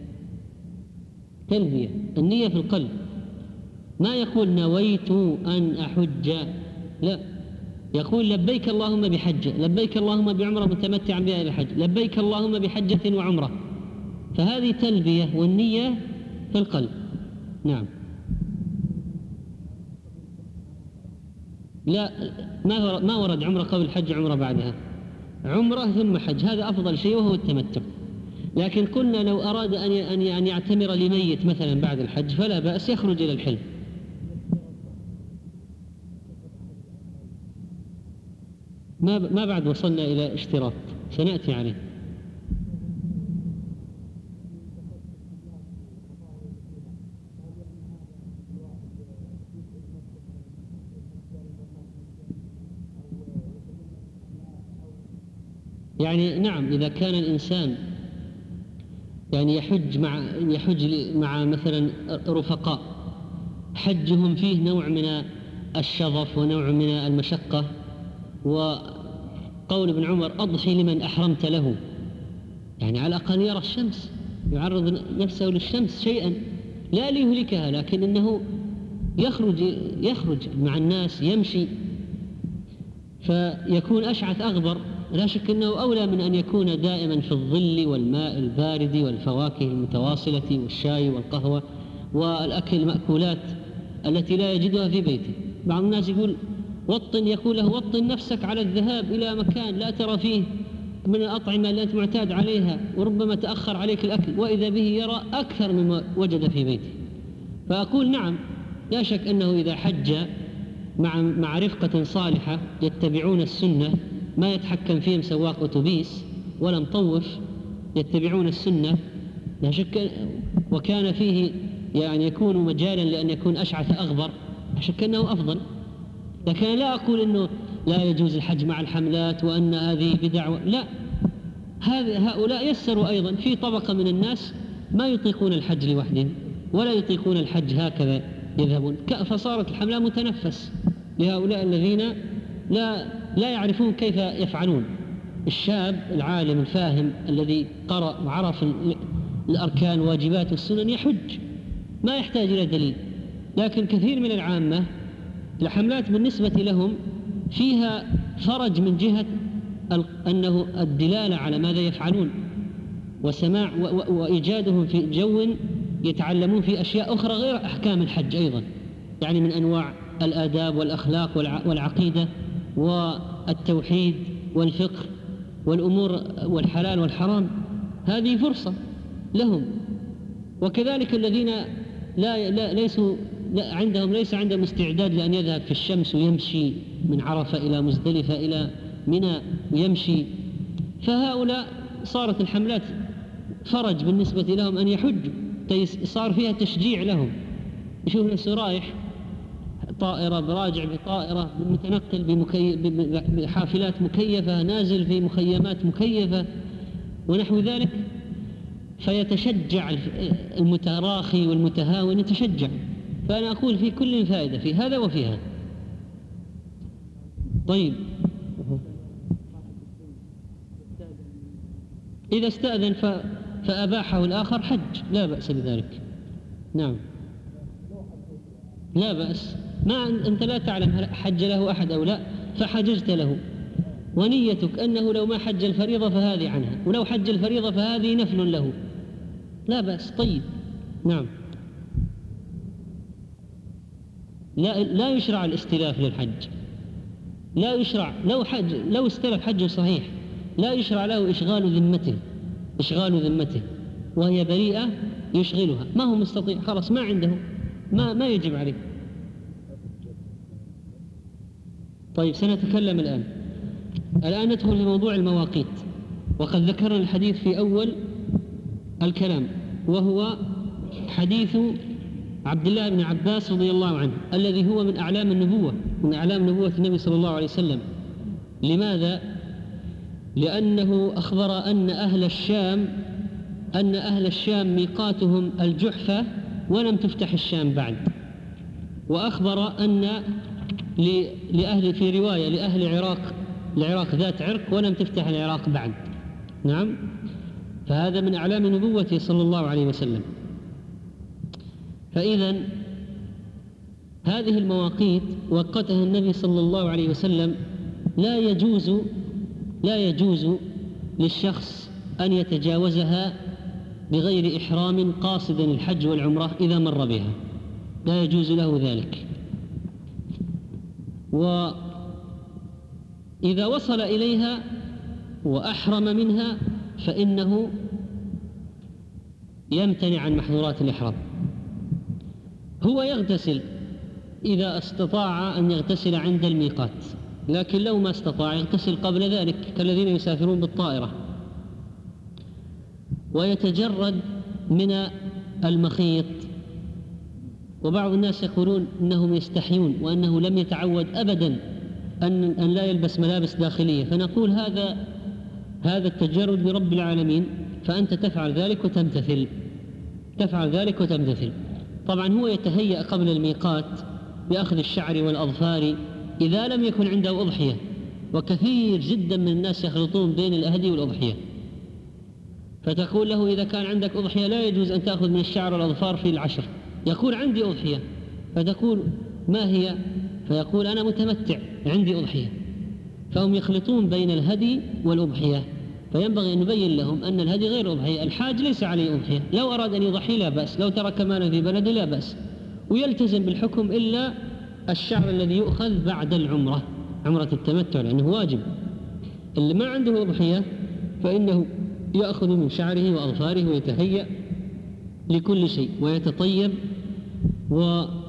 تلبية، النية في القلب، ما يقول نويت أن أحج، لا، يقول لبيك اللهم بحجة، لبيك اللهم بعمرة متمتعا بها الحج، لبيك اللهم بحجة وعمرة، فهذه تلبية والنية في القلب. نعم. لا، ما ما ورد عمرة قبل الحج عمرة بعدها، عمرة ثم حج، هذا أفضل شيء وهو التمتع. لكن قلنا لو أراد أن يعتمر لميت مثلا بعد الحج فلا بأس يخرج إلى الحل. ما ما بعد وصلنا إلى اشتراط سنأتي عليه. يعني نعم، إذا كان الإنسان يعني يحج مع يحج مع مثلا رفقاء حجهم فيه نوع من الشظف ونوع من المشقة، وقول ابن عمر أضحي لمن أحرمت له، يعني على الأقل يرى الشمس، يعرض نفسه للشمس شيئا لا ليهلكها، لكن إنه يخرج يخرج مع الناس يمشي فيكون أشعث أغبر. لا شك أنه أولى من أن يكون دائما في الظل والماء البارد والفواكه المتواصلة والشاي والقهوة والأكل المأكولات التي لا يجدها في بيته. بعض الناس يقول وطن يقول له وطن نفسك على الذهاب إلى مكان لا ترى فيه من الأطعمة التي معتاد عليها، وربما تأخر عليك الأكل، وإذا به يرى أكثر مما وجد في بيته. فأقول نعم، لا شك أنه إذا حج مع مع رفقة صالحة يتبعون السنة، ما يتحكم فيهم سواق أتوبيس ولا مطوف، يتبعون السنة لا شك، وكان فيه يعني يكون مجالا لأن يكون أشعث أغبر، لا شك أنه أفضل. لكن لا أقول أنه لا يجوز الحج مع الحملات وأن هذه بدع، لا، هؤلاء يسروا أيضا. في طبقة من الناس ما يطيقون الحج لوحدهم ولا يطيقون الحج هكذا يذهبون، فصارت الحملة متنفس لهؤلاء الذين لا لا يعرفون كيف يفعلون. الشاب العالم الفاهم الذي قرأ وعرف الأركان واجبات السنن يحج، ما يحتاج إلى دليل. لكن كثير من العامة الحملات بالنسبة لهم فيها فرج من جهة أنه الدلالة على ماذا يفعلون وسماع وإيجادهم في جو يتعلمون في أشياء أخرى غير أحكام الحج أيضا، يعني من أنواع الآداب والأخلاق والعقيدة والتوحيد والفقه والأمور والحلال والحرام. هذه فرصة لهم. وكذلك الذين لا, لا ليسوا لا عندهم ليس عندهم استعداد لأن يذهب في الشمس ويمشي من عرفة إلى مزدلفة إلى منى ويمشي، فهؤلاء صارت الحملات فرج بالنسبة لهم أن يحجوا، صار فيها تشجيع لهم. يشوف نفسه رايح طائرة براجع بطائرة متنقل بحافلات مكيفة، نازل في مخيمات مكيفة ونحو ذلك، فيتشجع المتراخي والمتهاون يتشجع. فأنا أقول في كل فائدة في هذا وفي هذا. طيب، إذا استأذن فأباحه الآخر حج لا بأس بذلك. نعم لا بأس، ما أنت لا تعلم هل حج له أحد أو لا، فحججت له ونيتك أنه لو ما حج الفريضة فهذه عنها، ولو حج الفريضة فهذه نفل له، لا بأس. طيب نعم، لا, لا يشرع الاستلاف للحج، لا يشرع لو حج لو استلف حج صحيح لا يشرع له إشغال ذمته إشغال ذمته وهي بريئة يشغلها، ما هو مستطيع خلاص ما عنده، ما ما يجب عليه. طيب سنتكلم الآن الآن ندخل في موضوع المواقيت، وقد ذكرنا الحديث في أول الكلام وهو حديث عبد الله بن عباس رضي الله عنه الذي هو من أعلام النبوة من أعلام نبوة النبي صلى الله عليه وسلم. لماذا؟ لأنه أخبر أن أهل الشام أن أهل الشام ميقاتهم الجحفة ولم تفتح الشام بعد، وأخبر أن لأهل في رواية لأهل العراق العراق ذات عرق ولم تفتح العراق بعد. نعم، فهذا من أعلام نبوته صلى الله عليه وسلم. فإذا هذه المواقيت وقتها النبي صلى الله عليه وسلم، لا يجوز لا يجوز للشخص أن يتجاوزها بغير إحرام قاصدا الحج والعمرة إذا مر بها، لا يجوز له ذلك. وإذا وصل إليها وأحرم منها فإنه يمتنع عن محظورات الإحرام. هو يغتسل إذا استطاع أن يغتسل عند الميقات، لكن لو ما استطاع يغتسل قبل ذلك كالذين يسافرون بالطائرة. ويتجرد من المخيط. وبعض الناس يقولون إنهم يستحيون وأنه لم يتعود أبدا أن, أن لا يلبس ملابس داخلية، فنقول هذا هذا التجرد لرب العالمين، فأنت تفعل ذلك وتمتثل تفعل ذلك وتمتثل. طبعا هو يتهيأ قبل الميقات بأخذ الشعر والأظفار إذا لم يكن عنده أضحية، وكثير جدا من الناس يخلطون بين الهدي والأضحية، فتقول له إذا كان عندك أضحية لا يجوز أن تأخذ من الشعر والأظفار في العشر. يقول عندي أضحية، فتقول ما هي؟ فيقول أنا متمتع عندي أضحية. فهم يخلطون بين الهدي والأضحية، فينبغي أن نبين لهم أن الهدي غير أضحية. الحاج ليس عليه أضحية، لو أراد أن يضحي لا بأس، لو ترك مالا في بلده لا بأس، ويلتزم بالحكم إلا الشعر الذي يؤخذ بعد العمرة، عمرة التمتع، لأنه واجب. اللي ما عنده أضحية فإنه يأخذ من شعره وأظفاره ويتهيأ لكل شيء ويتطيب ويحرم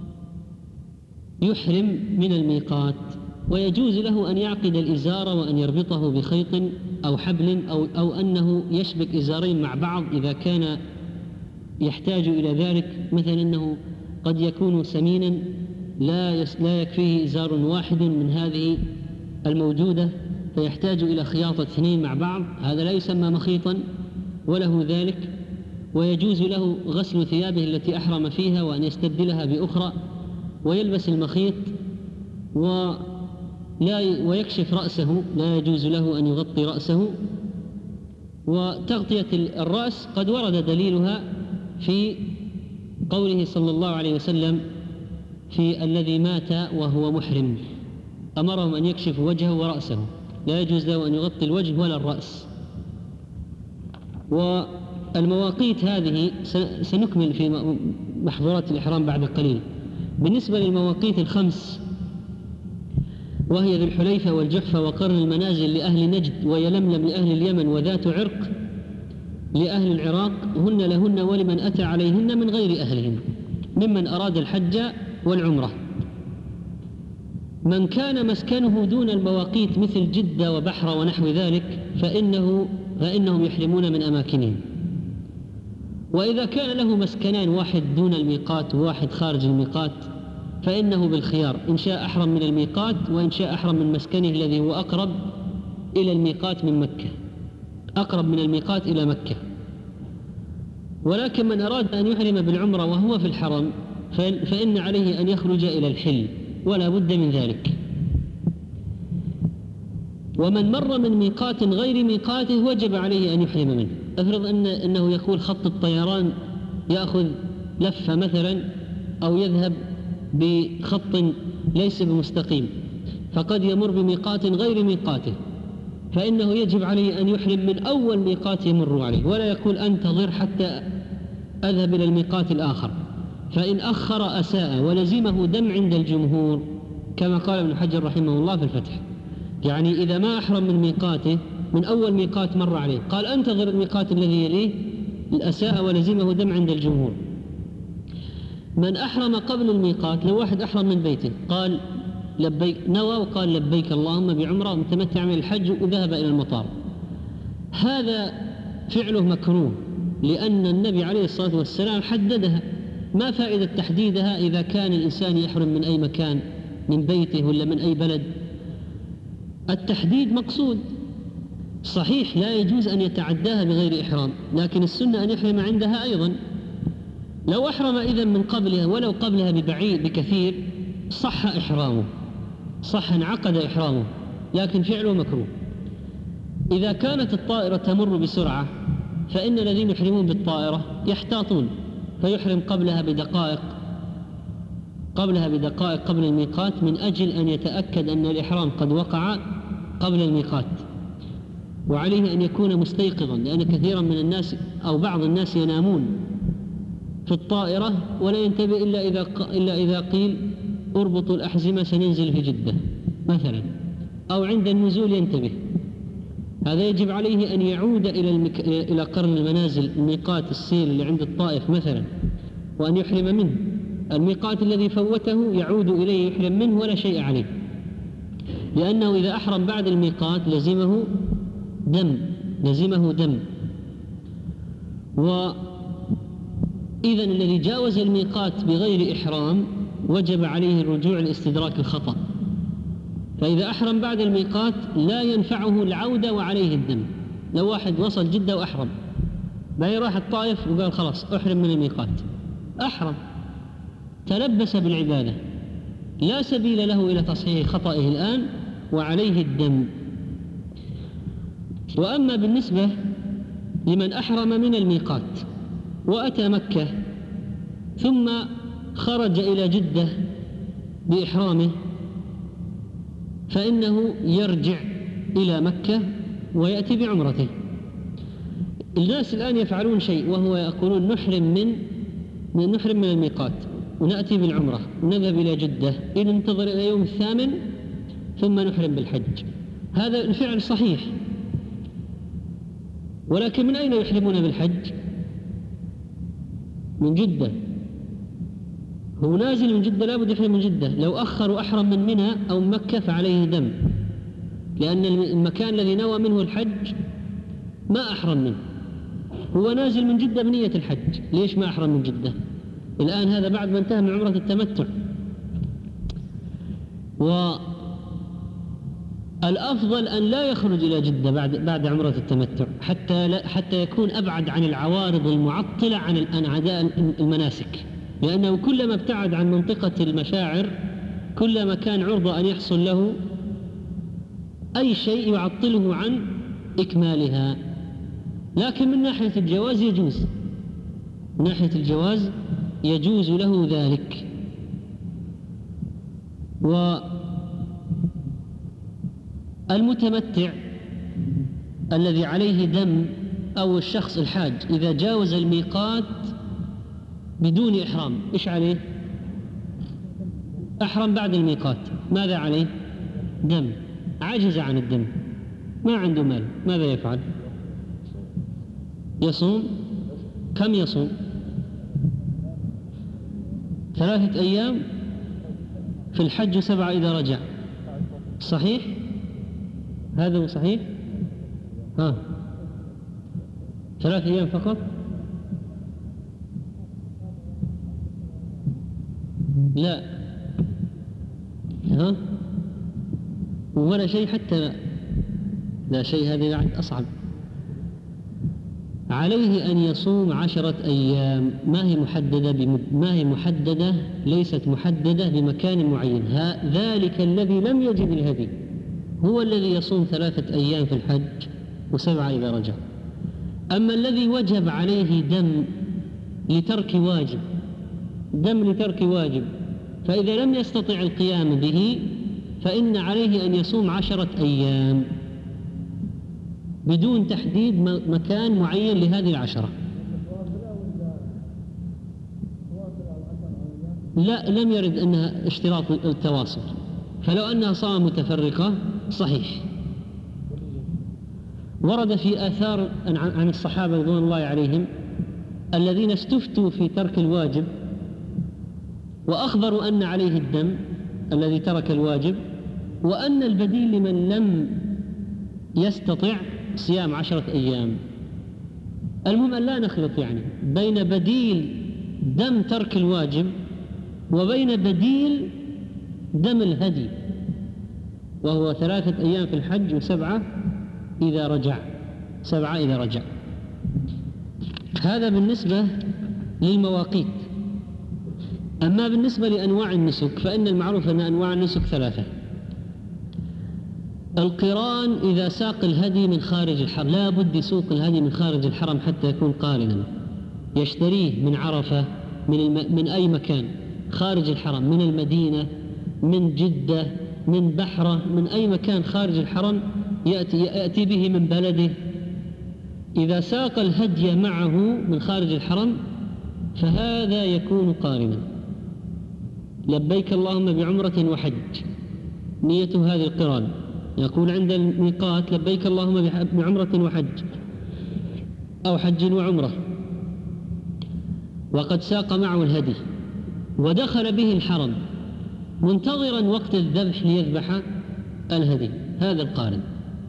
من الميقات. ويجوز له أن يعقد الإزار وأن يربطه بخيط أو حبل أو, أو أنه يشبك إزارين مع بعض إذا كان يحتاج إلى ذلك. مثلا أنه قد يكون سمينا لا, لا يكفيه إزار واحد من هذه الموجودة، فيحتاج إلى خياطة اثنين مع بعض، هذا لا يسمى مخيطا وله ذلك. ويجوز له غسل ثيابه التي أحرم فيها وأن يستبدلها بأخرى، ويلبس المخيط ولا ويكشف رأسه، لا يجوز له أن يغطي رأسه. وتغطية الرأس قد ورد دليلها في قوله صلى الله عليه وسلم في الذي مات وهو محرم، أمرهم أن يكشفوا وجهه ورأسه، لا يجوز له أن يغطي الوجه ولا الرأس. والمواقيت هذه سنكمل في محظورات الإحرام بعد قليل. بالنسبة للمواقيت الخمس وهي ذو الحليفة والجحفة وقرن المنازل لأهل نجد ويلملم لأهل اليمن وذات عرق لأهل العراق، هن لهن ولمن أتى عليهن من غير أهلهن ممن أراد الحج والعمرة. من كان مسكنه دون المواقيت مثل جدة وبحر ونحو ذلك فإنه فإنهم يحرمون من أماكنهم. وإذا كان له مسكنان، واحد دون الميقات وواحد خارج الميقات، فإنه بالخيار، إن شاء أحرم من الميقات وإن شاء أحرم من مسكنه الذي هو أقرب إلى الميقات من مكة، أقرب من الميقات إلى مكة. ولكن من أراد أن يحرم بالعمرة وهو في الحرم فإن عليه أن يخرج إلى الحل ولا بد من ذلك. ومن مر من ميقات غير ميقاته وجب عليه أن يحرم منه. أفرض أن أنه يقول خط الطيران يأخذ لفة مثلا، أو يذهب بخط ليس بمستقيم، فقد يمر بميقات غير ميقاته، فإنه يجب عليه أن يحرم من أول ميقات يمر عليه، ولا يقول أنتظر حتى أذهب إلى الميقات الآخر، فإن أخر أساء ولزمه دم عند الجمهور كما قال ابن حجر رحمه الله في الفتح. يعني إذا ما أحرم من ميقاته من أول ميقات مر عليه قال أنتظر الميقات الذي يليه الأساء ولزمه دم عند الجمهور. من أحرم قبل الميقات، لو واحد أحرم من بيته قال لبيك، نوى وقال لبيك اللهم بعمرة متمتع من الحج وذهب إلى المطار، هذا فعله مكروه، لأن النبي عليه الصلاة والسلام حددها. ما فائدة تحديدها إذا كان الإنسان يحرم من أي مكان، من بيته ولا من أي بلد؟ التحديد مقصود صحيح، لا يجوز أن يتعداها بغير إحرام، لكن السنة أن يحرم عندها أيضا. لو أحرم إذن من قبلها ولو قبلها ببعيد بكثير صح إحرامه، صح انعقد إحرامه، لكن فعله مكروه. إذا كانت الطائرة تمر بسرعة فإن الذين يحرمون بالطائرة يحتاطون فيحرم قبلها بدقائق قبلها بدقائق قبل الميقات، من أجل أن يتأكد أن الإحرام قد وقع قبل الميقات. وعليه أن يكون مستيقظا، لأن كثيرا من الناس أو بعض الناس ينامون في الطائرة ولا ينتبه إلا إذا إلا إذا قيل اربطوا الأحزمة سننزل في جدة مثلا، أو عند النزول ينتبه. هذا يجب عليه أن يعود إلى, المك... إلى قرن المنازل، ميقات السيل اللي عند الطائف مثلا، وأن يحرم منه. الميقات الذي فوته يعود إليه يحرم منه ولا شيء عليه، لأنه إذا أحرم بعد الميقات لزمه دم لزمه دم وإذن الذي جاوز الميقات بغير إحرام وجب عليه الرجوع لاستدراك الخطأ. فإذا أحرم بعد الميقات لا ينفعه العودة وعليه الدم. لو واحد وصل جدة وأحرم بعدين راح الطائف وقال خلاص أحرم من الميقات، أحرم تلبس بالعبادة، لا سبيل له إلى تصحيح خطئه الآن وعليه الدم. وأما بالنسبة لمن أحرم من الميقات وأتى مكة ثم خرج إلى جدة بإحرامه، فإنه يرجع إلى مكة ويأتي بعمرته. الناس الآن يفعلون شيء وهو يقولون نحرم من نحرم من الميقات ونأتي بالعمرة ونذهب إلى جدة إن ننتظر إلى يوم الثامن ثم نحرم بالحج. هذا الفعل صحيح، ولكن من أين يحرمون بالحج؟ من جدة. هو نازل من جدة لابد يحرم من جدة. لو أخر وأحرم من منى أو مكة فعليه دم، لأن المكان الذي نوى منه الحج ما أحرم منه. هو نازل من جدة بنية الحج، ليش ما أحرم من جدة الآن؟ هذا بعد ما انتهى من عمرة التمتع. والأفضل أن لا يخرج إلى جدة بعد بعد عمرة التمتع حتى لا حتى يكون أبعد عن العوارض المعطلة عن أعداء المناسك، لأنه كلما ابتعد عن منطقة المشاعر كلما كان عرضة أن يحصل له أي شيء يعطله عن إكمالها. لكن من ناحية الجواز يجوز، من ناحية الجواز يجوز له ذلك. والمتمتع الذي عليه دم أو الشخص الحاج إذا جاوز الميقات بدون إحرام إيش عليه؟ أحرم بعد الميقات، ماذا عليه؟ دم. عجز عن الدم، ما عنده مال، ماذا يفعل؟ يصوم. كم يصوم؟ ثلاثة أيام في الحج وسبعة إذا رجع. صحيح؟ هذا هو صحيح؟ ها ثلاثة أيام فقط؟ لا، ها ولا شيء حتى لا, لا شيء، هذا بعد أصعب. عليه أن يصوم عشرة أيام، ما هي محددة بمد... ما هي محددة ليست محددة بمكان معين. ها... ذلك الذي لم يجد الهدي هو الذي يصوم ثلاثة أيام في الحج وسبعة إذا رجع. أما الذي وجب عليه دم لترك واجب دم لترك واجب فإذا لم يستطع القيام به فإن عليه أن يصوم عشرة أيام بدون تحديد مكان معين لهذه العشرة. لا، لم يرد أنها اشتراط التواصل، فلو أنها صام متفرقة صحيح. ورد في آثار عن الصحابة رضوان الله عليهم الذين استفتوا في ترك الواجب وأخبروا أن عليه الدم الذي ترك الواجب، وأن البديل لمن لم يستطع صيام عشرة أيام. المهم أن لا نخلط يعني بين بديل دم ترك الواجب وبين بديل دم الهدي، وهو ثلاثة أيام في الحج وسبعة إذا رجع سبعة إذا رجع. هذا بالنسبة للمواقيت. أما بالنسبة لأنواع النسك فإن المعروف أن أنواع النسك ثلاثة. القران إذا ساق الهدي من خارج الحرم، لا بد يسوق الهدي من خارج الحرم حتى يكون قارنا، يشتريه من عرفة من, الم... من أي مكان خارج الحرم، من المدينة، من جدة، من بحرة، من أي مكان خارج الحرم يأتي, يأتي به من بلده. إذا ساق الهدي معه من خارج الحرم فهذا يكون قارنا، لبيك اللهم بعمرة وحج، نيته هذه القران. يقول عند الميقات لبيك اللهم بعمرة وحج أو حج وعمرة، وقد ساق معه الهدي ودخل به الحرم منتظرا وقت الذبح ليذبح الهدي، هذا القارن.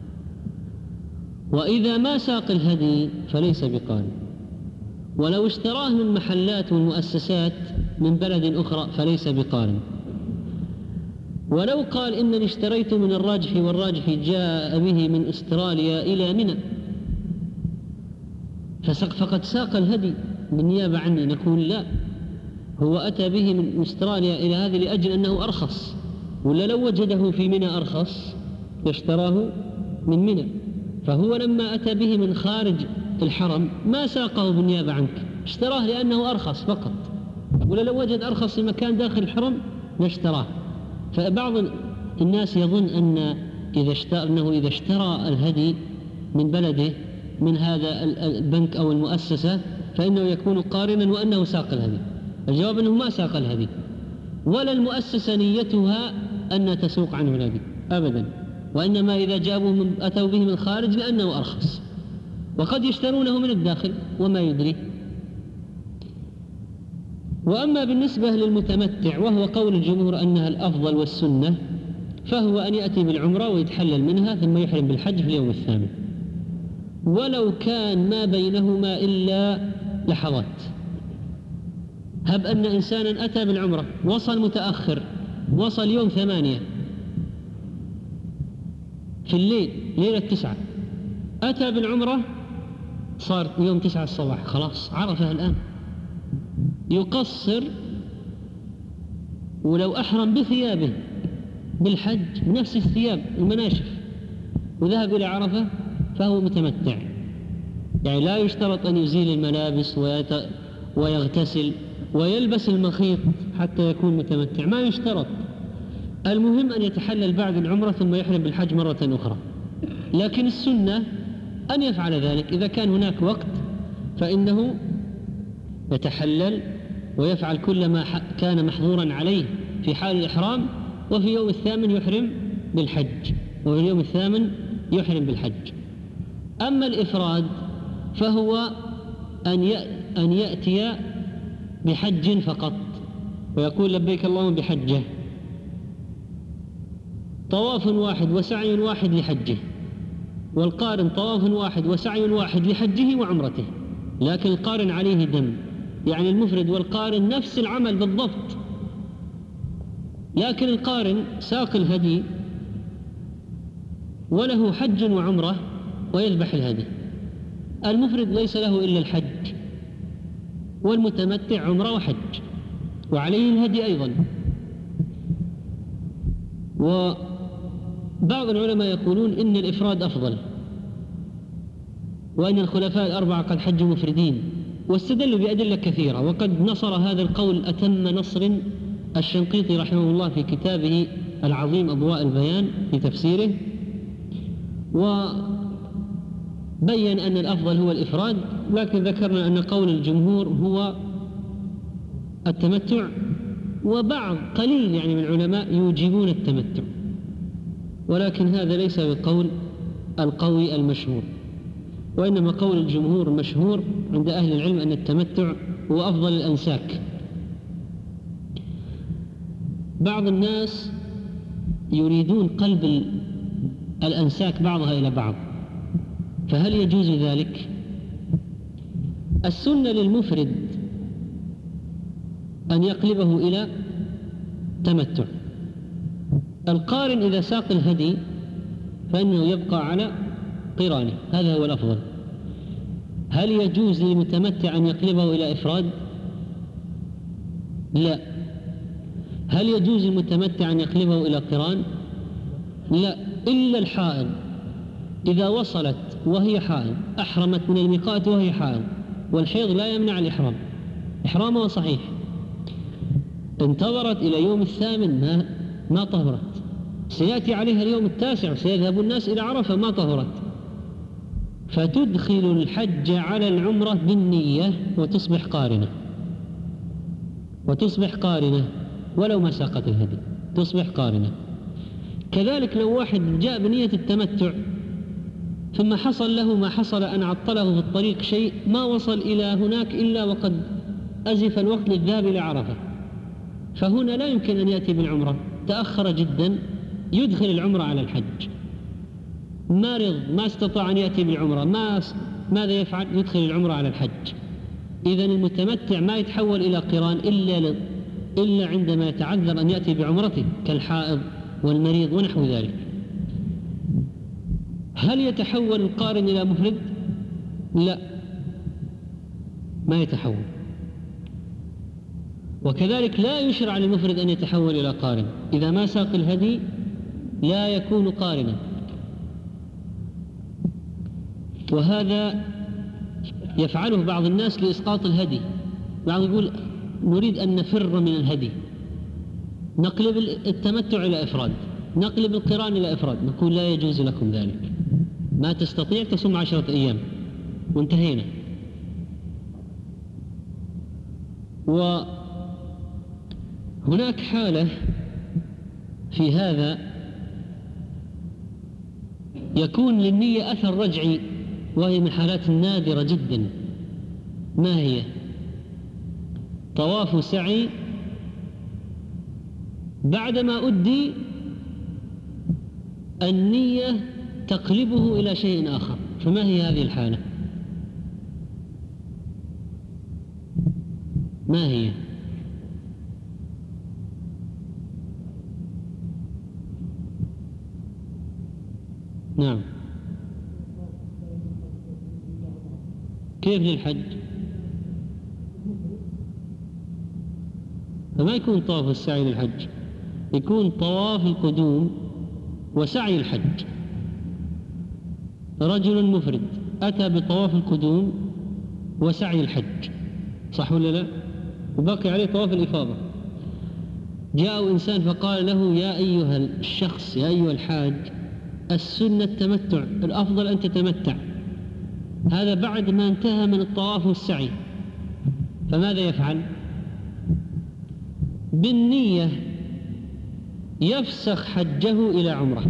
وإذا ما ساق الهدي فليس بقارن، ولو اشتراه من محلات والمؤسسات من بلد أخرى فليس بقارن. ولو قال إنني اشتريت من الراجح والراجح جاء به من أستراليا إلى منى فقد ساق الهدي بالنيابة عني، نقول لا، هو أتى به من أستراليا إلى هذه لأجل أنه أرخص، ولا لو وجده في منى أرخص يشتراه من منى. فهو لما أتى به من خارج الحرم ما ساقه بالنيابة عنك، اشتراه لأنه أرخص فقط، ولا لو وجد أرخص في مكان داخل الحرم نشتراه. فبعض الناس يظن أن إذا اشترى أنه إذا اشترى الهدي من بلده من هذا البنك أو المؤسسة فإنه يكون قارنا وأنه ساق الهدي. الجواب أنه ما ساق الهدي، ولا المؤسسة نيتها أن تسوق عنه الهدي أبدا، وإنما إذا جابوه من أتوا به من الخارج لأنه أرخص، وقد يشترونه من الداخل وما يدري. وأما بالنسبة للمتمتع وهو قول الجمهور أنها الأفضل والسنة، فهو أن يأتي بالعمرة ويتحلل منها ثم يحرم بالحج في اليوم الثامن، ولو كان ما بينهما إلا لحظات. هب أن إنسانا أتى بالعمرة وصل متأخر، وصل يوم ثمانية في الليل، ليلة تسعة، أتى بالعمرة صار يوم تسعة الصباح، خلاص عرفها الآن، يقصر ولو أحرم بثيابه بالحج بنفس الثياب المناشف وذهب إلى عرفة فهو متمتع. يعني لا يشترط أن يزيل الملابس ويغتسل ويلبس المخيط حتى يكون متمتع، ما يشترط. المهم أن يتحلل بعد العمرة ثم يحرم بالحج مرة أخرى. لكن السنة أن يفعل ذلك إذا كان هناك وقت، فإنه يتحلل ويفعل كل ما كان محظورا عليه في حال الإحرام، وفي يوم الثامن يحرم بالحج، وفي اليوم الثامن يحرم بالحج. أما الإفراد فهو أن يأتي بحج فقط ويقول لبيك اللهم بحجه، طواف واحد وسعي واحد لحجه، والقارن طواف واحد وسعي واحد لحجه وعمرته، لكن القارن عليه دم، يعني المفرد والقارن نفس العمل بالضبط، لكن القارن ساق الهدي وله حج وعمرة ويذبح الهدي، المفرد ليس له إلا الحج، والمتمتع عمرة وحج وعليه الهدي أيضا. وبعض العلماء يقولون إن الإفراد أفضل، وأن الخلفاء الأربعة قد حجوا مفردين، واستدلوا بأدلة كثيرة، وقد نصر هذا القول أتم نصر الشنقيطي رحمه الله في كتابه العظيم أضواء البيان في تفسيره، وبين أن الأفضل هو الإفراد، لكن ذكرنا أن قول الجمهور هو التمتع، وبعض قليل يعني من العلماء يوجبون التمتع، ولكن هذا ليس بقول القوي المشهور، وإنما قول الجمهور المشهور عند أهل العلم أن التمتع هو أفضل الأنساك. بعض الناس يريدون قلب الأنساك بعضها إلى بعض، فهل يجوز ذلك؟ السنة للمفرد أن يقلبه إلى تمتع، القارن إذا ساق الهدي فإنه يبقى على قرانه، هذا هو الأفضل. هل يجوز للمتمتع أن يقلبه إلى إفراد؟ لا. هل يجوز للمتمتع أن يقلبه إلى قران؟ لا، إلا الحائض إذا وصلت وهي حائض، أحرمت من الميقات وهي حائض، والحيض لا يمنع الإحرام، إحرامه صحيح، انتظرت إلى يوم الثامن ما, ما طهرت، سيأتي عليها اليوم التاسع سيذهب الناس إلى عرفة ما طهرت، فتدخل الحج على العمرة بالنية وتصبح قارنة، وتصبح قارنة ولو ما ساقت الهدي تصبح قارنة. كذلك لو واحد جاء بنية التمتع ثم حصل له ما حصل أن عطله في الطريق شيء، ما وصل إلى هناك إلا وقد أزف الوقت للذهاب إلى عرفة، فهنا لا يمكن أن يأتي بالعمرة، تأخر جدا، يدخل العمرة على الحج. مرض ما استطاع أن يأتي بالعمرة، ما ماذا يفعل؟ يدخل العمرة على الحج. إذن المتمتع ما يتحول إلى قران إلا ل... إلا عندما يتعذر أن يأتي بعمرته، كالحائض والمريض ونحو ذلك. هل يتحول القارن إلى مفرد؟ لا، ما يتحول. وكذلك لا يشرع للمفرد أن يتحول إلى قارن، إذا ما ساق الهدي لا يكون قارنا. وهذا يفعله بعض الناس لإسقاط الهدي. بعض يقول نريد أن نفر من الهدي، نقلب التمتع إلى إفراد، نقلب القران إلى إفراد. نقول لا يجوز لكم ذلك، ما تستطيع تصوم عشرة أيام وانتهينا. وهناك حالة في هذا يكون للنية أثر رجعي، وهي من حالات نادرة جدا. ما هي؟ طواف سعي بعدما أدي النية تقلبه إلى شيء آخر، فما هي هذه الحالة؟ ما هي؟ نعم. كيف للحج؟ فما يكون طواف السعي للحج، يكون طواف القدوم وسعي الحج. رجل مفرد أتى بطواف القدوم وسعي الحج، صح ولا لا؟ وبقي عليه طواف الإفاضة. جاء إنسان فقال له يا أيها الشخص، يا أيها الحاج، السنة التمتع، الأفضل أن تتمتع. هذا بعد ما انتهى من الطواف والسعي، فماذا يفعل؟ بالنية يفسخ حجه إلى عمره.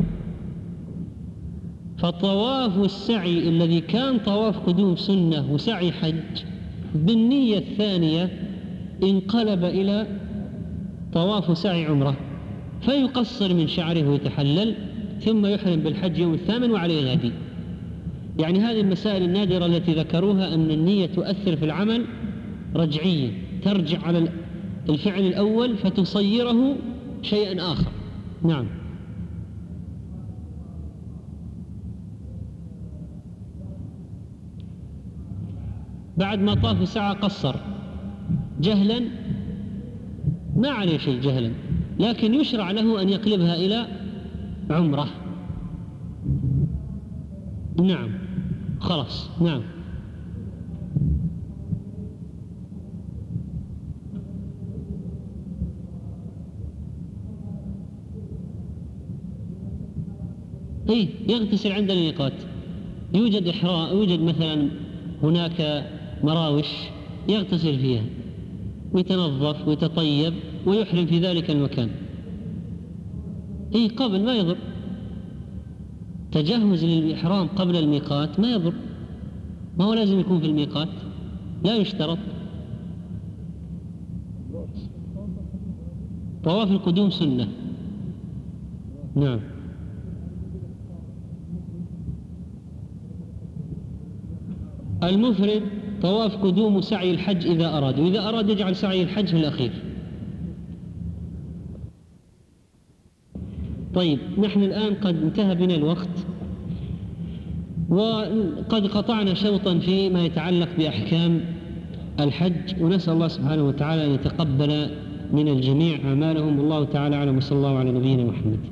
فطواف السعي الذي كان طواف قدوم سنة وسعي حج بالنية الثانية انقلب إلى طواف سعي عمره، فيقصر من شعره ويتحلل، ثم يحرم بالحج يوم الثامن وعليه هدي. يعني هذه المسائل النادرة التي ذكروها أن النية تؤثر في العمل رجعيا، ترجع على الفعل الأول فتصيره شيئا آخر. نعم. بعد ما طاف سعى قصر جهلا، ما عليه شيء جهلا، لكن يشرع له أن يقلبها إلى عمره. نعم، خلاص. نعم. إيه، يغتسل عند الميقات. يوجد إحراء، يوجد مثلا هناك مراوش يغتسل فيها ويتنظف ويتطيب ويحرم في ذلك المكان. إيه، قبل ما يضر، تجهز للإحرام قبل الميقات ما يضر، ما هو لازم يكون في الميقات، لا يشترط. طواف القدوم سنة. نعم. المفرد طواف قدوم وسعي الحج إذا أراد، وإذا أراد يجعل سعي الحج في الأخير. طيب، نحن الآن قد انتهى بنا الوقت، وقد قطعنا شوطا فيما يتعلق بأحكام الحج، ونسأل الله سبحانه وتعالى أن يتقبل من الجميع أعمالهم. والله تعالى أعلم، وصلى الله على نبينا محمد.